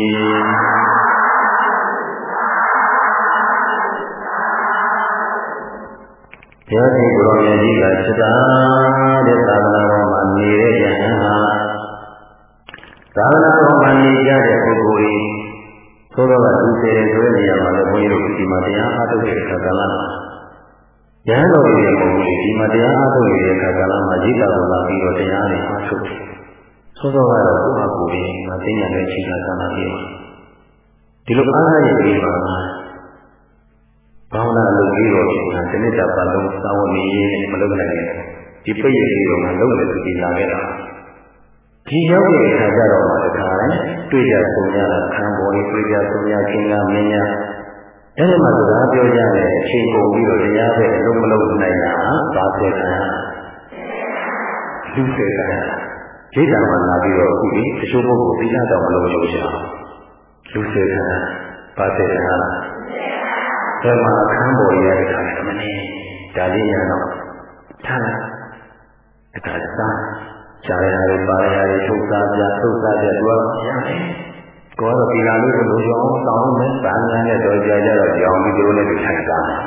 ဘုရားရှင်ကိုရောင်ကြီးကစတာတဲ့သာသနာတော်မှာနေတဲ့ယဟန်ဟာသာသနာတော်မှာနေကြတဲ့ပုဂ္ဂိုလ်ကြီးသို့တော့ကသူစေတယ်ဆိုတဲ့နေရာမှာလည်းဘုန်းကြီးတို့ဒီမှာတရားအားထုတ်တဲ့အခါကလည်းယဟန်တော်ရဲ့ပုံကြီးဒီမှာတရားအားထုတ်တဲ့အခါကလည်းရိတာတော်လာပြီးတော့တရားတွေအားထုတ်တယ်သို့တော့ကတော့ဘုရားကိုယ်ကြီးမသိညာနဲ့ချိန်ခါသာနာပြီးဒီလိုအားရရဲ့ဒီမှာဘာဝနာလုပ်ပြီးတော့ဒီနေ့တာပတ်လုံးသာဝနေရေးမလုပ်နိုင်ဘူးဒီပိတ်ရည်ရောငါလုပ်မယ်ဆိုပြီးလာခဲ့တာဒီရောက်တဲ့အခါကျတော့မှတခါလဲတွေ့ကြဆုံကြတာခံပေါ်လေးတွေ့ကြဆုံကြခင်ကမင်းများအဲ့ဒီမှာစကားပြောကြတဲ့အချိန်ကုန်ပြီးတော့တရားပဲအလုံးမလုံးနိုင်တာဘာဖြစ်လဲလူစေတာဒိဋ္ဌာမှာလာပြီးတော့အခုဒီတချို့ပုဂ္ဂိုလ်သီလတော်မလုံးလို့ရှာလူစေတာဘာဖြစ်လဲဘယ်မှာအခန်းပေါ်ရတဲ့ခါနဲ့မနေဒါလေးရတော့ထားလိုက်အခါစားရှားရတယ်ပါရတယ်ထုတ်စားပြသူကရတယ်ကိုယ်ကတော့ဒီလာလို့လို့ရောင်းတောင်းမယ်ဗာညာနဲ့တော့ကြာကြတော့ကြောင်ပြီးတို့လည်းထိုင်စားတယ်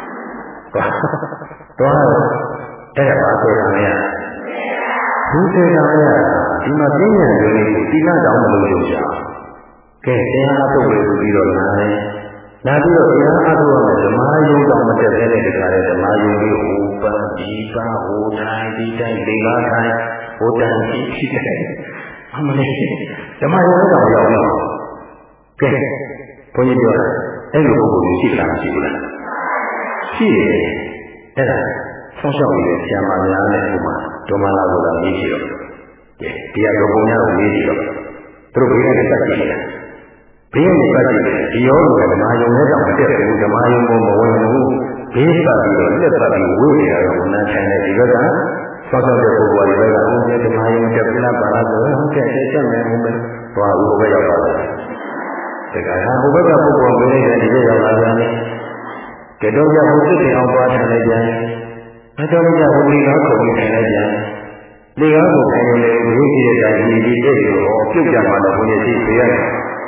တော့အဲ့ဒါပါဆိုတာမရဘူးဆိုတာမရဒီမှာပြင်းရတဲ့လေးကိုသီလတောင်းမလို့လို့ရှာကဲတရားအထုတ်လို့ပြီးတော့လာတယ်လာပြီးတော့တရားအားထုတ်ရမယ်ဓမ္မယုံတော်မတက်တဲ့တခါလေဓမ္မယုံလေးဟိုပန်းဒီပန်းဟိုတိုင်းဒီတိုင်းလေးပါးတိုင်းဟိုတိုင်းရှိတယ်အမလေးဓမ္မယုံတော်ရောက်တော့ကဲဘုန်းကြီးပြောတာအဲ့လိုပုဂ္ဂိုလ်ကြီးရှိလားမရှိဘူးလားရှိတယ်အဲ့ဒါဆောင်းရှောက်နေတဲ့ဆရာမများနဲ့ဒီမှာဒုမလာဆိုတာမြည်ရှိတော့ကဲဒီကတော့ဘုံများကိုမြည်ရှိတော့သူတို့ဘေးကနေတက်ကြည့်တယ်ဘေးနဲ့ပတ်ကြည့်တယ်ဒီရောကဓမ္မယုံနဲ့တော့မတက်ဘူးဓမ္မယုံကိုမဝင်ဘူးဘေးပတ်ပြီးတော့လက်ပတ်ပြီးဝိနေရတော့ဝန်ထမ်းတဲ့ဒီဘက်ကဆောက်တဲ့ပုဂ္ဂိုလ်တွေကဘုရားဓမ္မယုံတက်ပြလာပါလားဆိုတော့ဟုတ်ကဲ့တက်မယ်ဘုရားသွားဦးဘယ်ရောက်ပါလဲဒါကဟာဘုဘက်ကပုဂ္ဂိုလ်ကိုလည်းဒီလိုရောက်လာပြန်တယ်ကဲတော့ကြောင့်ဘုသိတယ်အောင်သွားတယ်လည်းပြန်မတော်ကြောင့်ဘုရားကိုခုန်နေတယ်ပြန်လေကားကိုခိုင်းနေဘုရားကြီးရဲ့ဒီတဲ့ကိုပြုတ်ကြမှာလည်းဘုရားကြီးပြရတယ်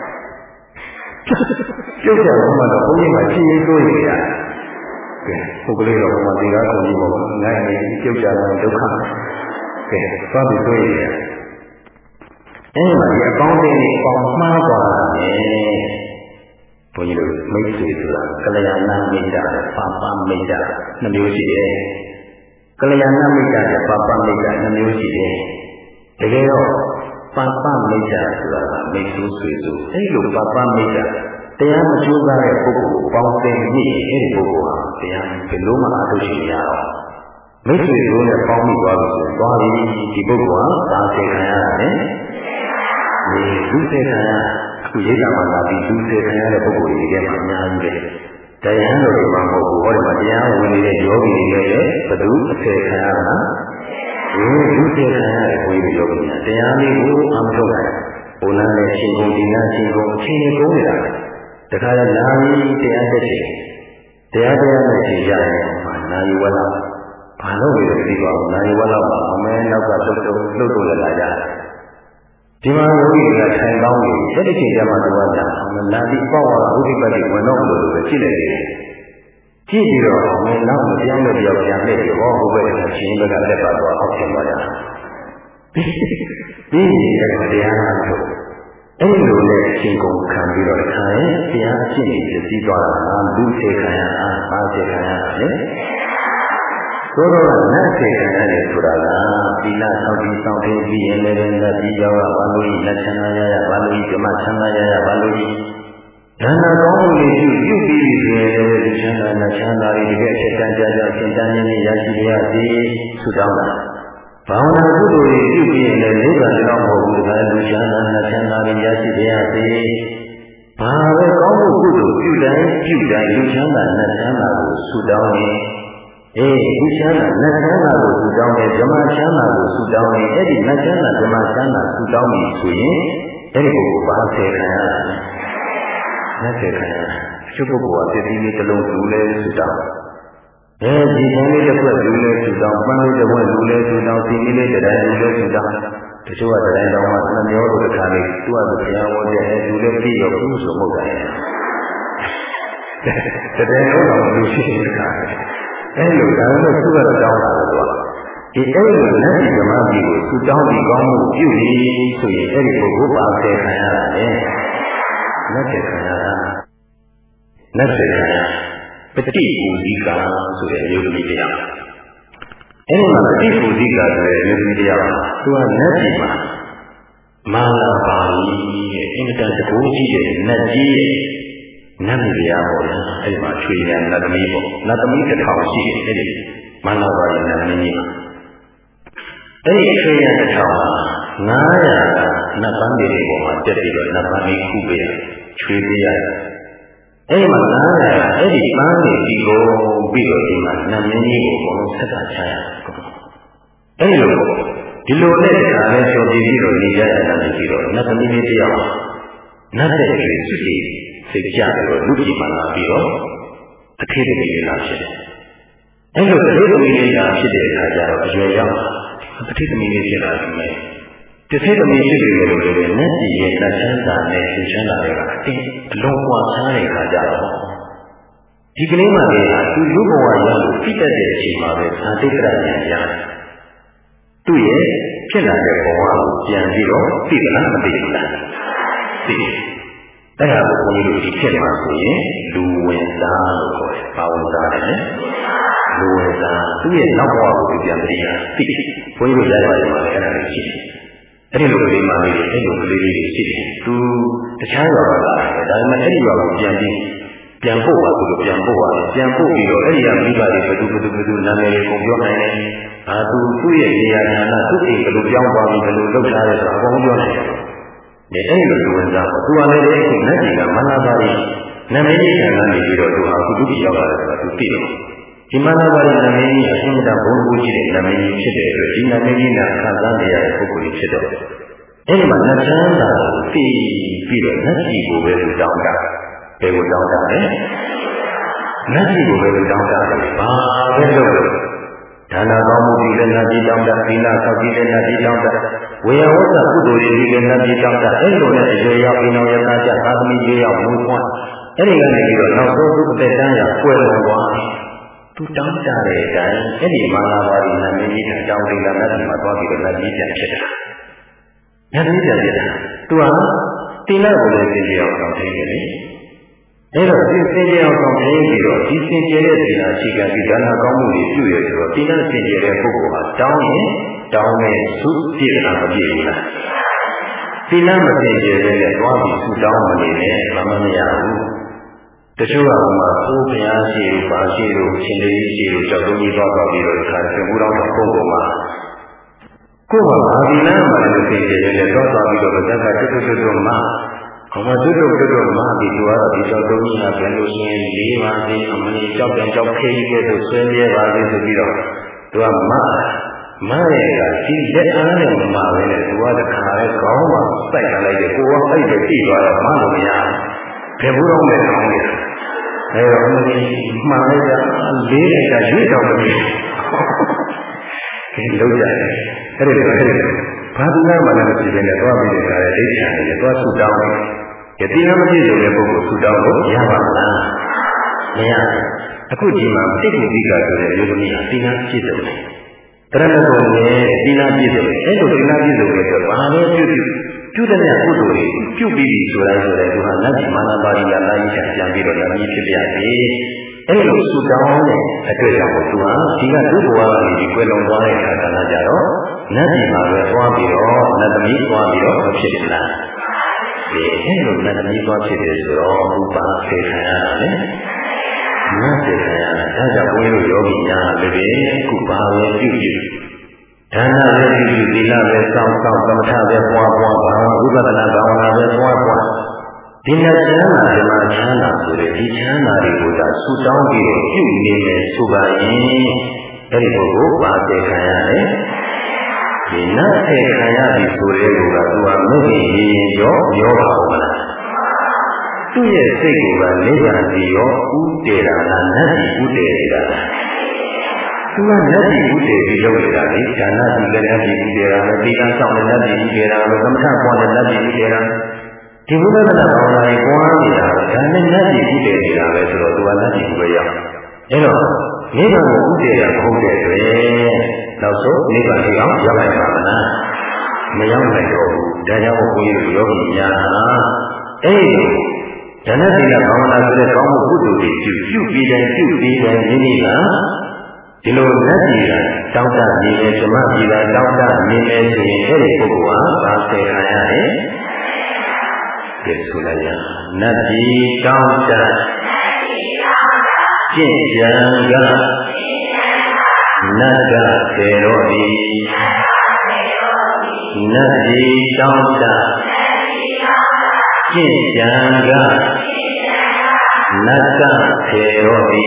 ပြုတ်ကြတော့မှတော့ဘုန်းကြီးမှာရှင်းရင်းတွေးနေရတယ်။ကဲပုဂ္ဂလိတော်မှာဒီကားကုန်ကြီးပေါ့ငါ့အနေနဲ့ပြုတ်ကြတော့ဒုက္ခ။ကဲသွားပြီးတွေးနေရတယ်။အဲဒီမှာဒီအပေါင်းအသင်းတွေပေါင်းမှားသွားတယ်။ဘုန်းကြီးတို့မိတ်ဆွေဆိုတာကလျာဏမိတ်တာပါပမိတ်တာနှမျိုးရှိတယ်။ကလျာဏမိတ်တာနဲ့ပါပမိတ်တာနှမျိုးရှိတယ်။တကယ်တော့ပါပမိတ်တာဆိုတာမိတ်ဆွေဆိုအဲ့လိုပါပမိတ်တာတရားမကျိုးစားတဲ့ပုဂ္ဂိုလ်ပေါင်းတင်ပြီးအဲ့ဒီပုဂ္ဂိုလ်ဟာတရားဘယ်လိုမှအားထုတ်ရှင်ရအောင်မိတ်ဆွေတို့နဲ့ပေါင်းပြီးသွားလို့ဆိုသွားပြီဒီပုဂ္ဂိုလ်ဟာသာသေခံရတယ်ဒီလူသေခံရအခုရိတ်တာမှလာပြီးလူသေခံရတဲ့ပုဂ္ဂိုလ်တွေကမှအများကြီးပဲတရားတော်တွေမှာမဟုတ်ဘူးဟောဒီမှာတရားဝင်နေတဲ့ယောဂီတွေလည်းဘယ်သူအသေခံရတာလူသေခံရတဲ့ဘုရားယောဂီများတရားလေးကိုအမှထုတ်လိုက်ဘုန်းနဲ့ရှင်ကုန်ဒီနာရှင်ကုန်အချိန်ကြီးကုန်နေတာတခါလဲလာပြီးတရားတက်ချင်တရားနဲ့ချိန်ကြရင်နာယီဝလာဘာလို့လဲသိပါဘူးနာယီဝလာမှာအမဲနောက်ကလှုပ်လာကြဒီမှာယောဂီကထိုင်ကောင်းနေတက်တဲ့ချိန်ကျမှတော့ကြာလာပြီးပေါ့ဝါဥဒိပတ်ကြီးဝင်တော့လို့ပဲကြည့်လိုက်တယ်ကြည့်ပြီးတော့မင်းနောက်မပြောင်းလို့ပြောင်းပြန်နေတယ်ဟောဘုရားကရှင်ဘက်ကလက်ပါတော့အောက်ကျသွားကြဒီတရားနာထုတ်အဲ့လိုနဲ့အရှင်ကုန်ခံပြီးတော့ခံရင်တရားအဖြစ်နဲ့ပြည့်သွားတာလူစေခံရတာပါစေခံရတာလေသို့တော့နတ်စေခံရတယ်ဆိုတာကသီလဆောက်တည်ဆောင်တည်ပြီးရင်လည်းလက်ပြီးကြောက်ဘာလို့လက်ချမ်းသာရဘာလို့ဓမ္မချမ်းသာရဘာလို့ဒါနကောင်းမှုတွေပြုပြီးဆိုရင်ဒီချမ်းသာလက်ချမ်းသာတွေတကယ်အချက်တန်းကြကြသင်တန်းရင်းနဲ့ရရှိရသည်ဆုတောင်းတာဘာဝနာကုသိုလ်တွေပြုပြီးရင်လည်းနိဗ္ဗာန်တော့မဟုတ်ဘူးဒါလူချမ်းသာနတ်ချမ်းသာတွေရရှိပါရစေဘာပဲကောင်းမှုကုသိုလ်ပြုတိုင်းလူချမ်းသာနတ်ချမ်းသာကိုဆုတောင်းရင်လူချမ်းသာနတ်ချမ်းသာကိုဆုတောင်းတယ်ဓမ္မချမ်းသာကိုဆုတောင်းရင်အဲ့ဒီနတ်ချမ်းသာဓမ္မချမ်းသာဆုတောင်းပြီဆိုရင်အဲ့ဒီပုဂ္ဂိုလ်ဘာဆယ်ခံရလဲနတ်ဆယ်ခံရသူပုဂ္ဂိုလ်ကပြည်ပြီးတစ်လုံးလူလဲဆုတောင်းဒီဘုံလေးတစ်ခွက်လူလဲဆုတောင်းပန်းလေးတစ်ခွက်လူလဲဆုတောင်းစီမီလေးတစ်တိုင်းလူလဲဆုတောင်းတချို့ကတစ်တိုင်းတောင်းမှနှမျောတို့တစ်ခါလေးသူကဘုရားဝတ်တဲ့လူလဲပြည့်ရောဘူးဆိုမဟုတ်ပါဘူးတကယ်တော့လူရှိနေတာအဲ့လိုဒါနဲ့သူကတော့တောင်းတာတော့ဒီအဲ့လိုလက်ရှိဓမ္မကြီးကိုသူတောင်းပြီးကောင်းမှုပြုပြီးဆိုရင်အဲ့ဒီပုဂ္ဂိုလ်ပါဆယ်ခံရတာလေလက်ဆယ်ခံရတာလက်ဆယ်ခံရပฏิပူဇိကာဆိုတဲ့အယုဒ္ဓမိတရားအဲ့ဒီမှာပฏิပူဇိကာဆိုတဲ့အယုဒ္ဓမိတရားသူကလက်ရှိမှာမာလာပါဠိရဲ့အင်တာတကူကြီးရဲ့နတ်ကြီးရဲ့နတ်မိတရားပေါ့လေအဲ့ဒီမှာချွေရနတ်သမီးပေါ့နတ်သမီးတစ်ထောင်ရှိတယ်အဲ့ဒီမာလာပါဠိနတ်သမီးကြီးမှာအဲ့ဒီချွေရတစ်ထောင်900နတ်ပန်းတွေပေါ်မှာတက်ပြီးတော့နတ်ပန်းလေးခုပေးရချွေပေးရတယ်အဲ့ဒီမှာ900အဲ့ဒီပန်းတွေဒီကိုပြီးတော့ဒီမှာနတ်မင်းကြီးကိုဘုံဆက်တာချရတယ်အဲ့ဒီလိုဒီလိုနဲ့ဒါလည်းဆိုပြီးတော့နေရတာလည်းရှိတော့နတ်သမီးလေးတယောက်နတ်တဲ့တွေစစ်စိတ်ကြတယ်လို့လူကြီးမှလာပြီးတော့အထေသမီးလေးလာဖြစ်တယ်။အဲလိုအထေသမီးလေးလာဖြစ်တဲ့အခါကျတော့အရွယ်ရောက်အထေသမီးလေးဖြစ်လာတယ်မယ်။တစ်ခေသမီးဖြစ်ပြီးလို့လည်းနတ်ကြီးရဲ့လက်ချမ်းသာနဲ့ရှင်ချမ်းသာတွေကအတင်းအလုံးပွားချတဲ့အခါကျတော့ဒီကလေးမလေးကသူလူဘဝရောက်လို့ပြည့်တတ်တဲ့အချိန်မှာပဲသာတိတ္တရဉာဏ်ရတယ်။သူ့ရဲ့ဖြစ်လာတဲ့ဘဝကိုပြန်ပြီးတော့သိသလားမသိဘူးလား။သိတယ်။အဲ့ဒါကိုဘုန်းကြီးတို့ဒီဖြစ်မှာဆိုရင်လူဝင်သားလို့ခေါ်တယ်။ဘာဝင်သားလဲ။လူဝင်သားသူ့ရဲ့နောက်ဘဝကိုပြန်သိရသိ။ဘုန်းကြီးတို့ရပါတယ်မှာလည်းအဲ့ဒါလေးရှိတယ်။အဲ့ဒီလိုကလေးမှလေးအဲ့လိုကလေးလေးရှိတယ်။သူတခြားရွာကလာတယ်။ဒါပေမဲ့အဲ့ဒီရွာကိုပြန်ပို့ပါဆိုလို့ပြန်ပို့ပါတယ်။ပြန်ပို့ပြီးတော့အဲ့ဒီကမိဘတွေဘယ်သူနာမည်ကိုပြောနိုင်တယ်။သူ့ရဲ့နေရာဌာနသူ့အိမ်ဘယ်လိုပြောင်းသွားပြီးဘယ်လိုလုပ်ထားလဲဆိုတာအကုန်ပြောနိုင်တယ်။အဲ့လိုလူဝင်စားပေါ့သူကလည်းအဲ့ဒီနတ်ကြီးကမနာပါရီနမင်းကြီးကလည်းနေပြီးတော့သူဟာကုတုရောက်လာတယ်ဆိုတာသူသိတယ်ဒီမနာပါရီနမင်းကြီးအရှင်မြတ်ဘုန်းကြီးရှိတဲ့နမင်းကြီးဖြစ်တဲ့အတွက်ဒီနမင်းကြီးကခံစားနေရတဲ့ပုဂ္ဂိုလ်ကြီးဖြစ်တော့အဲ့ဒီမှာနတ်ချမ်းသာကိုသိပြီးတော့နတ်ကြီးကိုပဲတောင်းတာဘယ်ကိုတောင်းတာလဲနတ်ကြီးကိုပဲတောင်းတာဘာပဲလို့ဒါနာကောင်းမှုဒီလည်းနတ်ကြီးတောင်းတာသီလဆောက်ကြည့်တဲ့နတ်ကြီးတောင်းတာဝေယဝတ္တကုသိုလ်တွေဒီလည်းနတ်ကြီးတောင်းတာအဲ့လိုနဲ့အရွယ်ရောက်ပြီးနောက်ရသကြသာသမီလေးရောက်မူပွားအဲ့ဒီကနေပြီးတော့နောက်ဆုံးသူအသက်တန်းရကွယ်လွန်သွားသူတောင်းတာတဲ့အတိုင်းအဲ့ဒီမာလာပါရီနတ်မင်းကြီးကတောင်းတယ်နတ်ကြီးမှာသွားပြီးတော့နတ်ကြီးပြန်ဖြစ်တာနတ်ကြီးပြန်ဖြစ်တာသူကတိလကိုလည်းသိကြအောင်တောင်းတယ်လေအဲ့တော့ဒီစင်ကြယ်အောင်ဆောင်ပြီးတော့ဒီစင်ကြယ်တဲ့သီလရှိကပြီးဒါနာကောင်းမှုတွေပြုရဆိုတော့သီလစင်ကြယ်တဲ့ပုဂ္ဂိုလ်ဟာတောင်းရင်တောင်းမယ်သုပြည့်တာမပြည့်ဘူးလားသီလမစင်ကြယ်တဲ့သွားပြီးသုတောင်းမနေနဲ့မမရဘူးတချို့ကဘုရားရှိလို့ပါရှိလို့ရှင်လေးရှိလို့ကြောက်တုံးကြီးသွားပြီးတော့ခါရှင်ဘူးတော်ပုဂ္ဂိုလ်မှာကိုယ်ကဘာသီလမှလည်းစင်ကြယ်တဲ့သွားပြီးတော့ဗဇက်ကတွတ်မှအမတို့မှဒီလိုကတော့ဒီကြောက်တုံးကြီးကဘယ်လိုရှင်လေးပါးစီအမလေးကြောက်တယ်ကြောက်ခဲကြီးကဲ့သို့ဆွဲမြဲပါစေဆိုပြီးတော့သူကမရဲ့ကဒီလက်အားနဲ့မပါပဲနဲ့သူကတခါလဲခေါင်းမှာစိုက်ထားလိုက်တယ်ကိုကအဲ့ဒါကြည့်သွားတော့မလို့မရဘယ်ဘူးတော့လဲခေါင်းနဲ့အဲတော့အမလေးမှန်လိုက်တာလေးလိုက်ကရွေ့တော့မလို့ဒီလုံးကြတယ်အဲ့ဒီဘာသူကမှလည်းမကြည့်ဘဲနဲ့သွားပြီးတဲ့ခါလဲဒိဋ္ဌာန်နဲ့သွားဆူတောင်းတယ်ယတိနာမပြည့်စုံတဲ့ပုဂ္ဂိုလ်ဆူတောင်းလို့ရပါမလားမရအခုဒီမှာတိတ်တိကဆိုတဲ့ယောဂမီဟာတိနာပြည့်စုံတယ်တရဏဂုံနဲ့တိနာပြည့်စုံတယ်အဲ့လိုတိနာပြည့်စုံတဲ့အတွက်ဘာလဲပြုတဲ့ကုသိုလ်တွေပြုပြီးပြီဆိုတိုင်းသူဟာနတ်ကြီးမာနပါရိယာလာရေးချပြန်ပြီးတော့လည်းဖြစ်ပြပြီအဲ့လိုဆူတောင်းတဲ့အတွက်ကြောင့်သူဟာဒီကဒုဘဝကနေဒီကွယ်လွန်သွားတဲ့အခါကလည်းကြတော့နတ်ကြီးမှာပဲသွားပြီးတော့နတ်သမီးသွားပြီးတော့ဖြစ်လာအဲ့လိုနတ်သမီးသွားဖြစ်တယ်ဆိုတော့ဥပါစေခံရတာလေနတ်စေခံရတာဒါကြောင့်ဘုန်းကြီးတို့ယောဂီများလည်းပဲခုပါပဲပြုဒါနပဲပြုသီလပဲစောင့်သမထပဲပွားဘာဝဝိပဿနာဘာဝနာပဲပွားဒီနဲ့ချမ်းသာဓမ္မချမ်းသာဆိုတဲ့ဒီချမ်းသာတွေကိုသာဆူတောင်းပြီးပြုနေမယ်ဆိုပါရင်အဲ့ဒီပုဂ္ဂိုလ်ပါစေခံရတယ်ဒီနတ်စေခံရပြီဆိုတဲ့လူကသူဟာမဟုတ်ရင်ရောပါဦးမလားသူ့ရဲ့စိတ်ကနိဗ္ဗာန်ကြီးရောဥတည်တာလားနတ်ကြီးဥတည်နေတာလားသူကနတ်ကြီးဥတည်ပြီးလုပ်နေတာလေဒါနကြီးလည်းနတ်ကြီးဥတည်တာပဲဒီကံဆောင်လည်းနတ်ကြီးဥတည်တာပဲသမထပွားလည်းနတ်ကြီးဥတည်တာဒီဘုရားကဘာဝနာကိုပွားနေတာဒါနဲ့နတ်ကြီးဥတည်နေတာပဲဆိုတော့သူကနတ်ကြီးဥပဲရောက်အဲ့တော့နိဗ္ဗာန်ကိုဥတည်တာမဟုတ်တဲ့အတွက်နောက်ဆုံးနိဗ္ဗာန်ကိုရောက်နိုင်ပါမလားမရောက်နိုင်တော့ဘူးဒါကြောင့်ဘုန်းကြီးတို့ယောဂီများအဲ့ဒါနသီလဘာဝနာဆိုတဲ့ကောင်းမှုကုသိုလ်တွေပြုပြီးတိုင်းမိမိကဒီလိုနတ်ပြည်ကတောင်းတနေတယ်ဓမ္မပြည်ကတောင်းတနေတယ်ဆိုရင်အဲ့ဒီပုဂ္ဂိုလ်ဟာဘာဆယ်ခံရတယ်။ဒီဆိုလိုက်ရနတ်ပြည်တောင်းတကျင့်ကြံကနတ်ကစေတော်ဤနတ်ပြည်တောင်းတကျင့်ကြံကနတ်ကစေတော်ဤ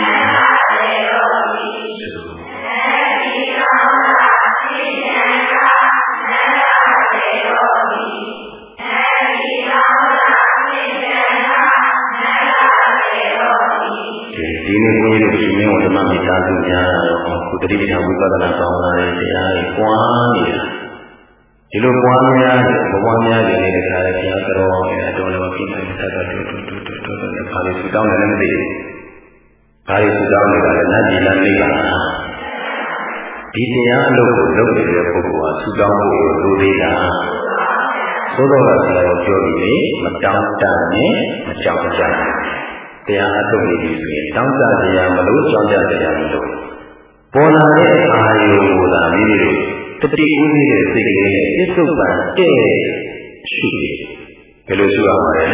ဒီနေ့ဘုန်းကြီးတို့ရှင်မင်းဓမ္မမိသားစုများတော့ကုတ္တိပဌာဝိပဿနာကောင်းလာတဲ့တရားကိုပွားနေတာဒီလိုပွားများဘဝများနေနေတဲ့ခါလေးဘုရားတော်ရဲ့အတော်လည်းမပြည့်နိုင်တဲ့တတ်တူဘာလို့ဆူတောင်းတယ်လည်းမသိဘူးဘာလို့ဆူတောင်းနေတာလဲနတ်ပြည်လားနိဗ္ဗာန်လားဒီတရားအလုပ်ကိုလုပ်နေတဲ့ပုဂ္ဂိုလ်ဟာဆူတောင်းဖို့လိုသေးလားသို့တော်ကဆရာတော်ပြောပြီးလေမတောင်းတနဲ့မကြောက်ကြတရားအထုတ်နေပြီဆိုရင်တောင်းတတရားမလို့ကြောက်ကြတရားမလို့ပေါ်လာတဲ့အာယုကိုသာမိမိတို့တတိဥသိတဲ့စိတ်ကလေးနဲ့ပြစ္ဆုတ်ပံတဲ့ရှိတယ်ဘယ်လိုဆိုရမှာလဲ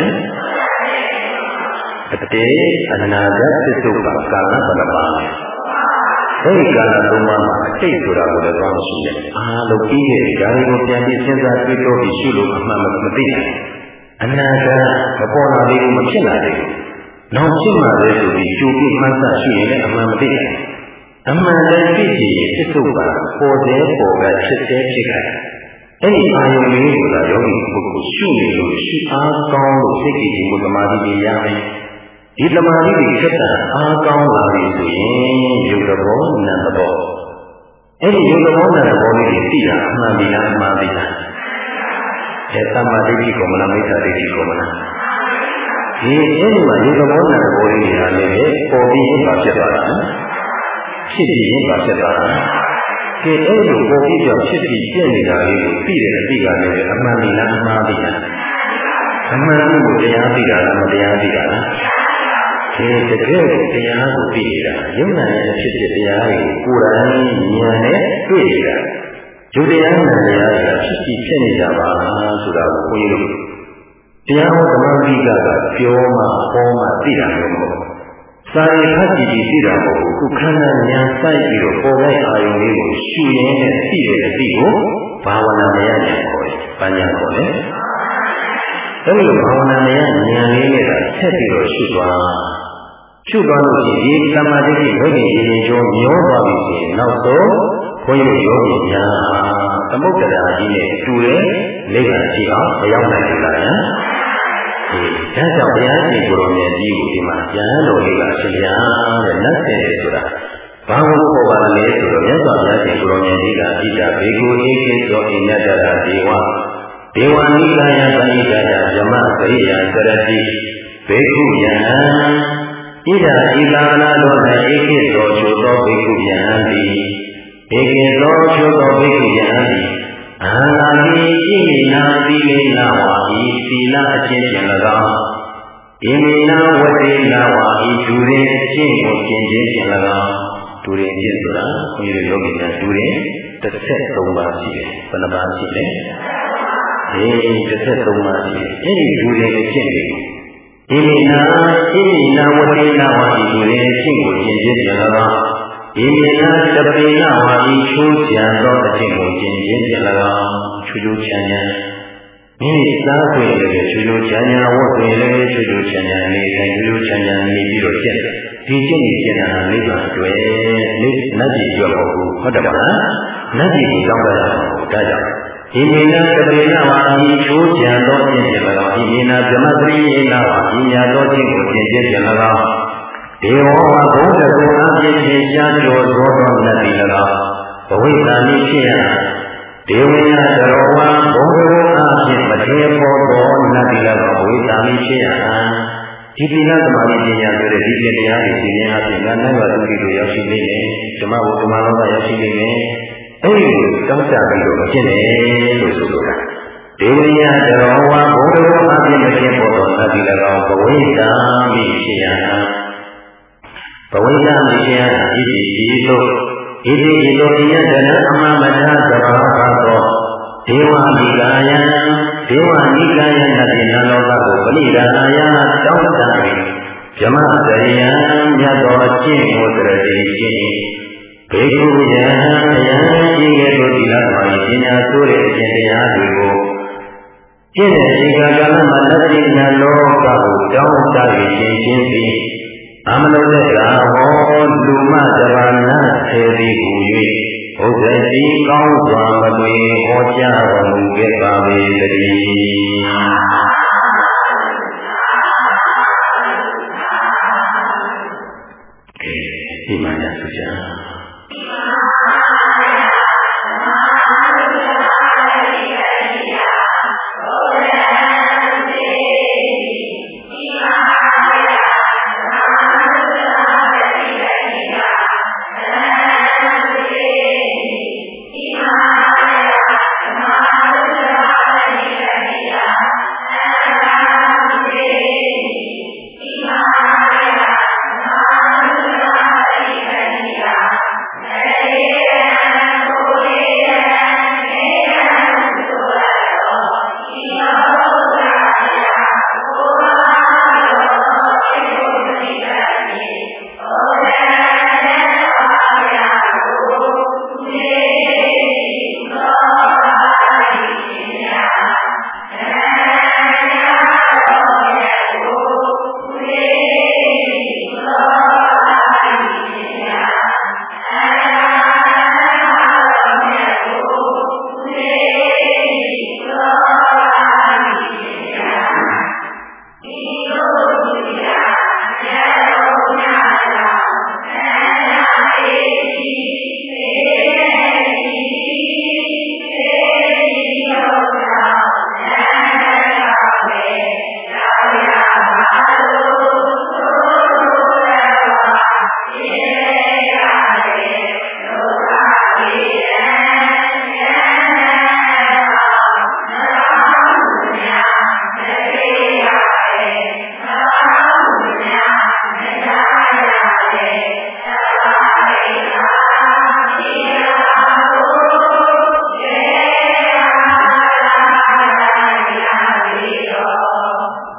အတေအနာဂတ်ပြစ္ဆုတ်ပံကာလဘယ်နှပါလဲအဲဒီကာလသုံးပါးမှာအတိတ်ဆိုတာကိုလည်းသွားမရှိနဲ့အားလုံးပြီးခဲ့တဲ့ဓာတ်ကိုပြန်ပြီးစဉ်းစားတွေးတောပြီးရှုလို့အမှန်မသိဘူးအနာဂတ်မပေါ်လာသေးဘူးမဖြစ်လာသေးဘူးနောက်ဖြစ်မှာလေဆိုပြီးကြိုပြီးမှတ်သားရှိရင်လည်းအမှန်မသိဘူးအမှန်တည်းဖြစ်ရင်ပြစ္ဆုတ်ပံပေါ်တဲ့ပေါ်ကဖြစ်တဲ့ဖြစ်ခဲ့အဲ့ဒီအာယုံလေးကိုသာယောဂီပုဂ္ဂိုလ်ရှုနေလို့ရှုအားကောင်းလို့စိတ်ကြည်မှုသမာဓိတွေရမယ်ဒီသမာဓိတွေဖြစ်တာအားကောင်းလာပြီဆိုရင်ယုတ်တော်နံတော်အဲ့ဒီယုတ်တော်နံတော်လေးတွေသိတာအမှန်ဒီလားအမှန်ဒီလားအဲသမ္မာဒိဋ္ဌိကိုမလားမိစ္ဆာဒိဋ္ဌိကိုမလားဒီအဲ့ဒီမှာယုတ်တော်နံတော်လေးတွေကလည်းပေါ်ပြီးရင်ပါဖြစ်သွားတာဖြစ်ပြီးရင်ပါဖြစ်သွားတာဒီအဲ့လိုပေါ်ပြီးတော့ဖြစ်ပြီးပြည့်နေတာလေးကိုသိတဲ့အသိကလည်းအမှန်ဒီလားအမှန်ဒီလားအမှန်ကိုတရားသိတာလားမတရားသိတာလားဒီတကယ်ကိုတရားကိုသိနေတာယုံနာရဲ့ဖြစ်တဲ့တရားကိုကိုယ်တိုင်ဉာဏ်နဲ့တွေ့နေတာယုတ်တရားနဲ့တရားကဖြစ်ပြီးဖြစ်နေကြပါဆိုတာကိုဘုန်းကြီးတို့တရားဟောဓမ္မပိကပြောမှဟောမှသိတာမျိုးမဟုတ်စာရိခတ်ကြည့်သိတာမဟုတ်ဘူးခုခန္ဓာဉာဏ်စိုက်ပြီးတော့ပေါ်လိုက်အာယုံလေးကိုရှုရင်းနဲ့သိတဲ့အသိကိုဘာဝနာမရဉာဏ်ခေါ်တယ်။ပညာခေါ်တယ်။အဲဒီလိုဘာဝနာမရဉာဏ်လေးနဲ့ဆက်ပြီးတော့ရှုသွားလို့ရှိရင်ဒီသမာဓိရဲ့ဝိဉ္ဇဉ်ရင်ကျော်မျောသွားပြီဆိုရင်နောက်ဆုံးဘုန်းကြီးတို့ယောဂီများသမုဒ္ဒရာကြီးနဲ့တူတဲ့နိဗ္ဗာန်ရှိအောင်မရောက်နိုင်ဘူးလား။ဒါကြောင့်ဘုရားရှင်ကိုယ်တော်မြတ်ကြီးကိုဒီမှာပြန်တော်လေးကအရှင်ဘုရားတဲ့လက်ဆယ်ဆိုတာဘာလို့ခေါ်ပါလဲဆိုတော့မြတ်စွာဘုရားရှင်ကိုယ်တော်မြတ်ကြီးကဣဒ္ဓဘေကုဧကိသောအိညတရာဒေဝနိကာယပဏိကာယဓမ္မစရိယစရတိဘေကုယံဣဒ္ဓဤသာနာတော်၌ဧကိသောချိုသောဘေကုယံတိဧကိသောချိုသောဘေကုယံတိအာနာတိဣမိနာသီလေနာဝါဤသီလအချင်းဖြင့်၎င်းဣမိနာဝတိနာဝါဤဒူရင်အချင်းကိုကျင့်ခြင်းဖြင့်၎င်းဒူရင်ဖြစ်ဆိုတာဘုန်းကြီးတို့ယောဂီများဒူရင်13ပါးရှိတယ်ဘယ်နှပါးရှိလဲ13ပါးရှိတယ်အဲ့ဒီဒူရင်အချင်းတွေဣမိနာဝတိနာဝါဤဒူရင်အချင်းကိုကျင့်ခြင်းဖြင့်၎င်းဤမေနတပိနဝါဤချိုးချံသောအခြင်းကိုကျင့်ခြင်းဖြင့်၎င်းချူချူချမ်းချမ်းမိမိစားခွင့်လည်းချူချူချမ်းချမ်းဝတ်ခွင့်လည်းချူချူချမ်းချမ်းနေတိုင်းချူချူချမ်းချမ်းနေပြီးတော့ကျင့်တယ်ဒီကျင့်နေကျင့်တာနိဗ္ဗာန်တွေ့နတ်ပြည်ပြောက်ဖို့ဟုတ်တယ်မလားနတ်ပြည်ကိုတောင်းတရအောင်ဒါကြောင့်ဤမေနတပိနဝါဤချိုးချံသောခြင်းဖြင့်၎င်းဤမေနဗြဟ္မသရိယေနဝါဤညာသောခြင်းကိုကျင့်ခြင်းဖြင့်၎င်းဒေဝဝဘုဒ္ဓဂုဏအပြည့်ဖြင့်ရှားကျော်သောသောနတ်ပြည်၎င်းဘဝိသမိဖြစ်ရဒေဝယသရောဝဘုံဘုံအဖြစ်မထေပေါ်သောနတ်ပြည်၎င်းဘဝိသမိဖြစ်ရဒီပိဏသမာဓိပညာဆိုတဲ့ဒီပြတရားတွေသိရင်အပြင်ငါနိုင်ပါသူတို့ရောက်ရှိနေတယ်ဓမ္မဘုဒ္ဓမာလောကရောက်ရှိနေတယ်အဲဒီလိုတောင်းတပြီးတော့ဖြစ်တယ်လို့ဆိုလိုတာဒေဝယသရောဝဘုံဘုံအဖြစ်မထေပေါ်သောနတ်ပြည်၎င်းဘဝိသမိဖြစ်ရဘဝိသမိဖြစ်ရဤလိုဣတိဣတောယတနာအမမထာသဘာဝသောဒေဝနိကာယံဒေဝနိကာယနတိနလောကကိုပဏိဒါနာယတောင်းတ၍ဗြဟ္မစရိယံမြတ်သောအကျင့်ကိုတရတိရှိဘေကုယံအယံရှိခဲ့သောဒီလသမားပညာဆိုတဲ့အကျင့်တရားတွေကိုကျင့်တဲ့ဒီကာလမှာနတိနလောကကိုတောင်းတ၍ရှင်းပြီးအမလုတဲ့ကဟောလူမတဘာနာသေသည်ဟူ၍ဘုရားတိကောင်းစွာမသွေဟောကြားတော်မူခဲ့ပါပေတည်းဒီမှာရဆိုကြ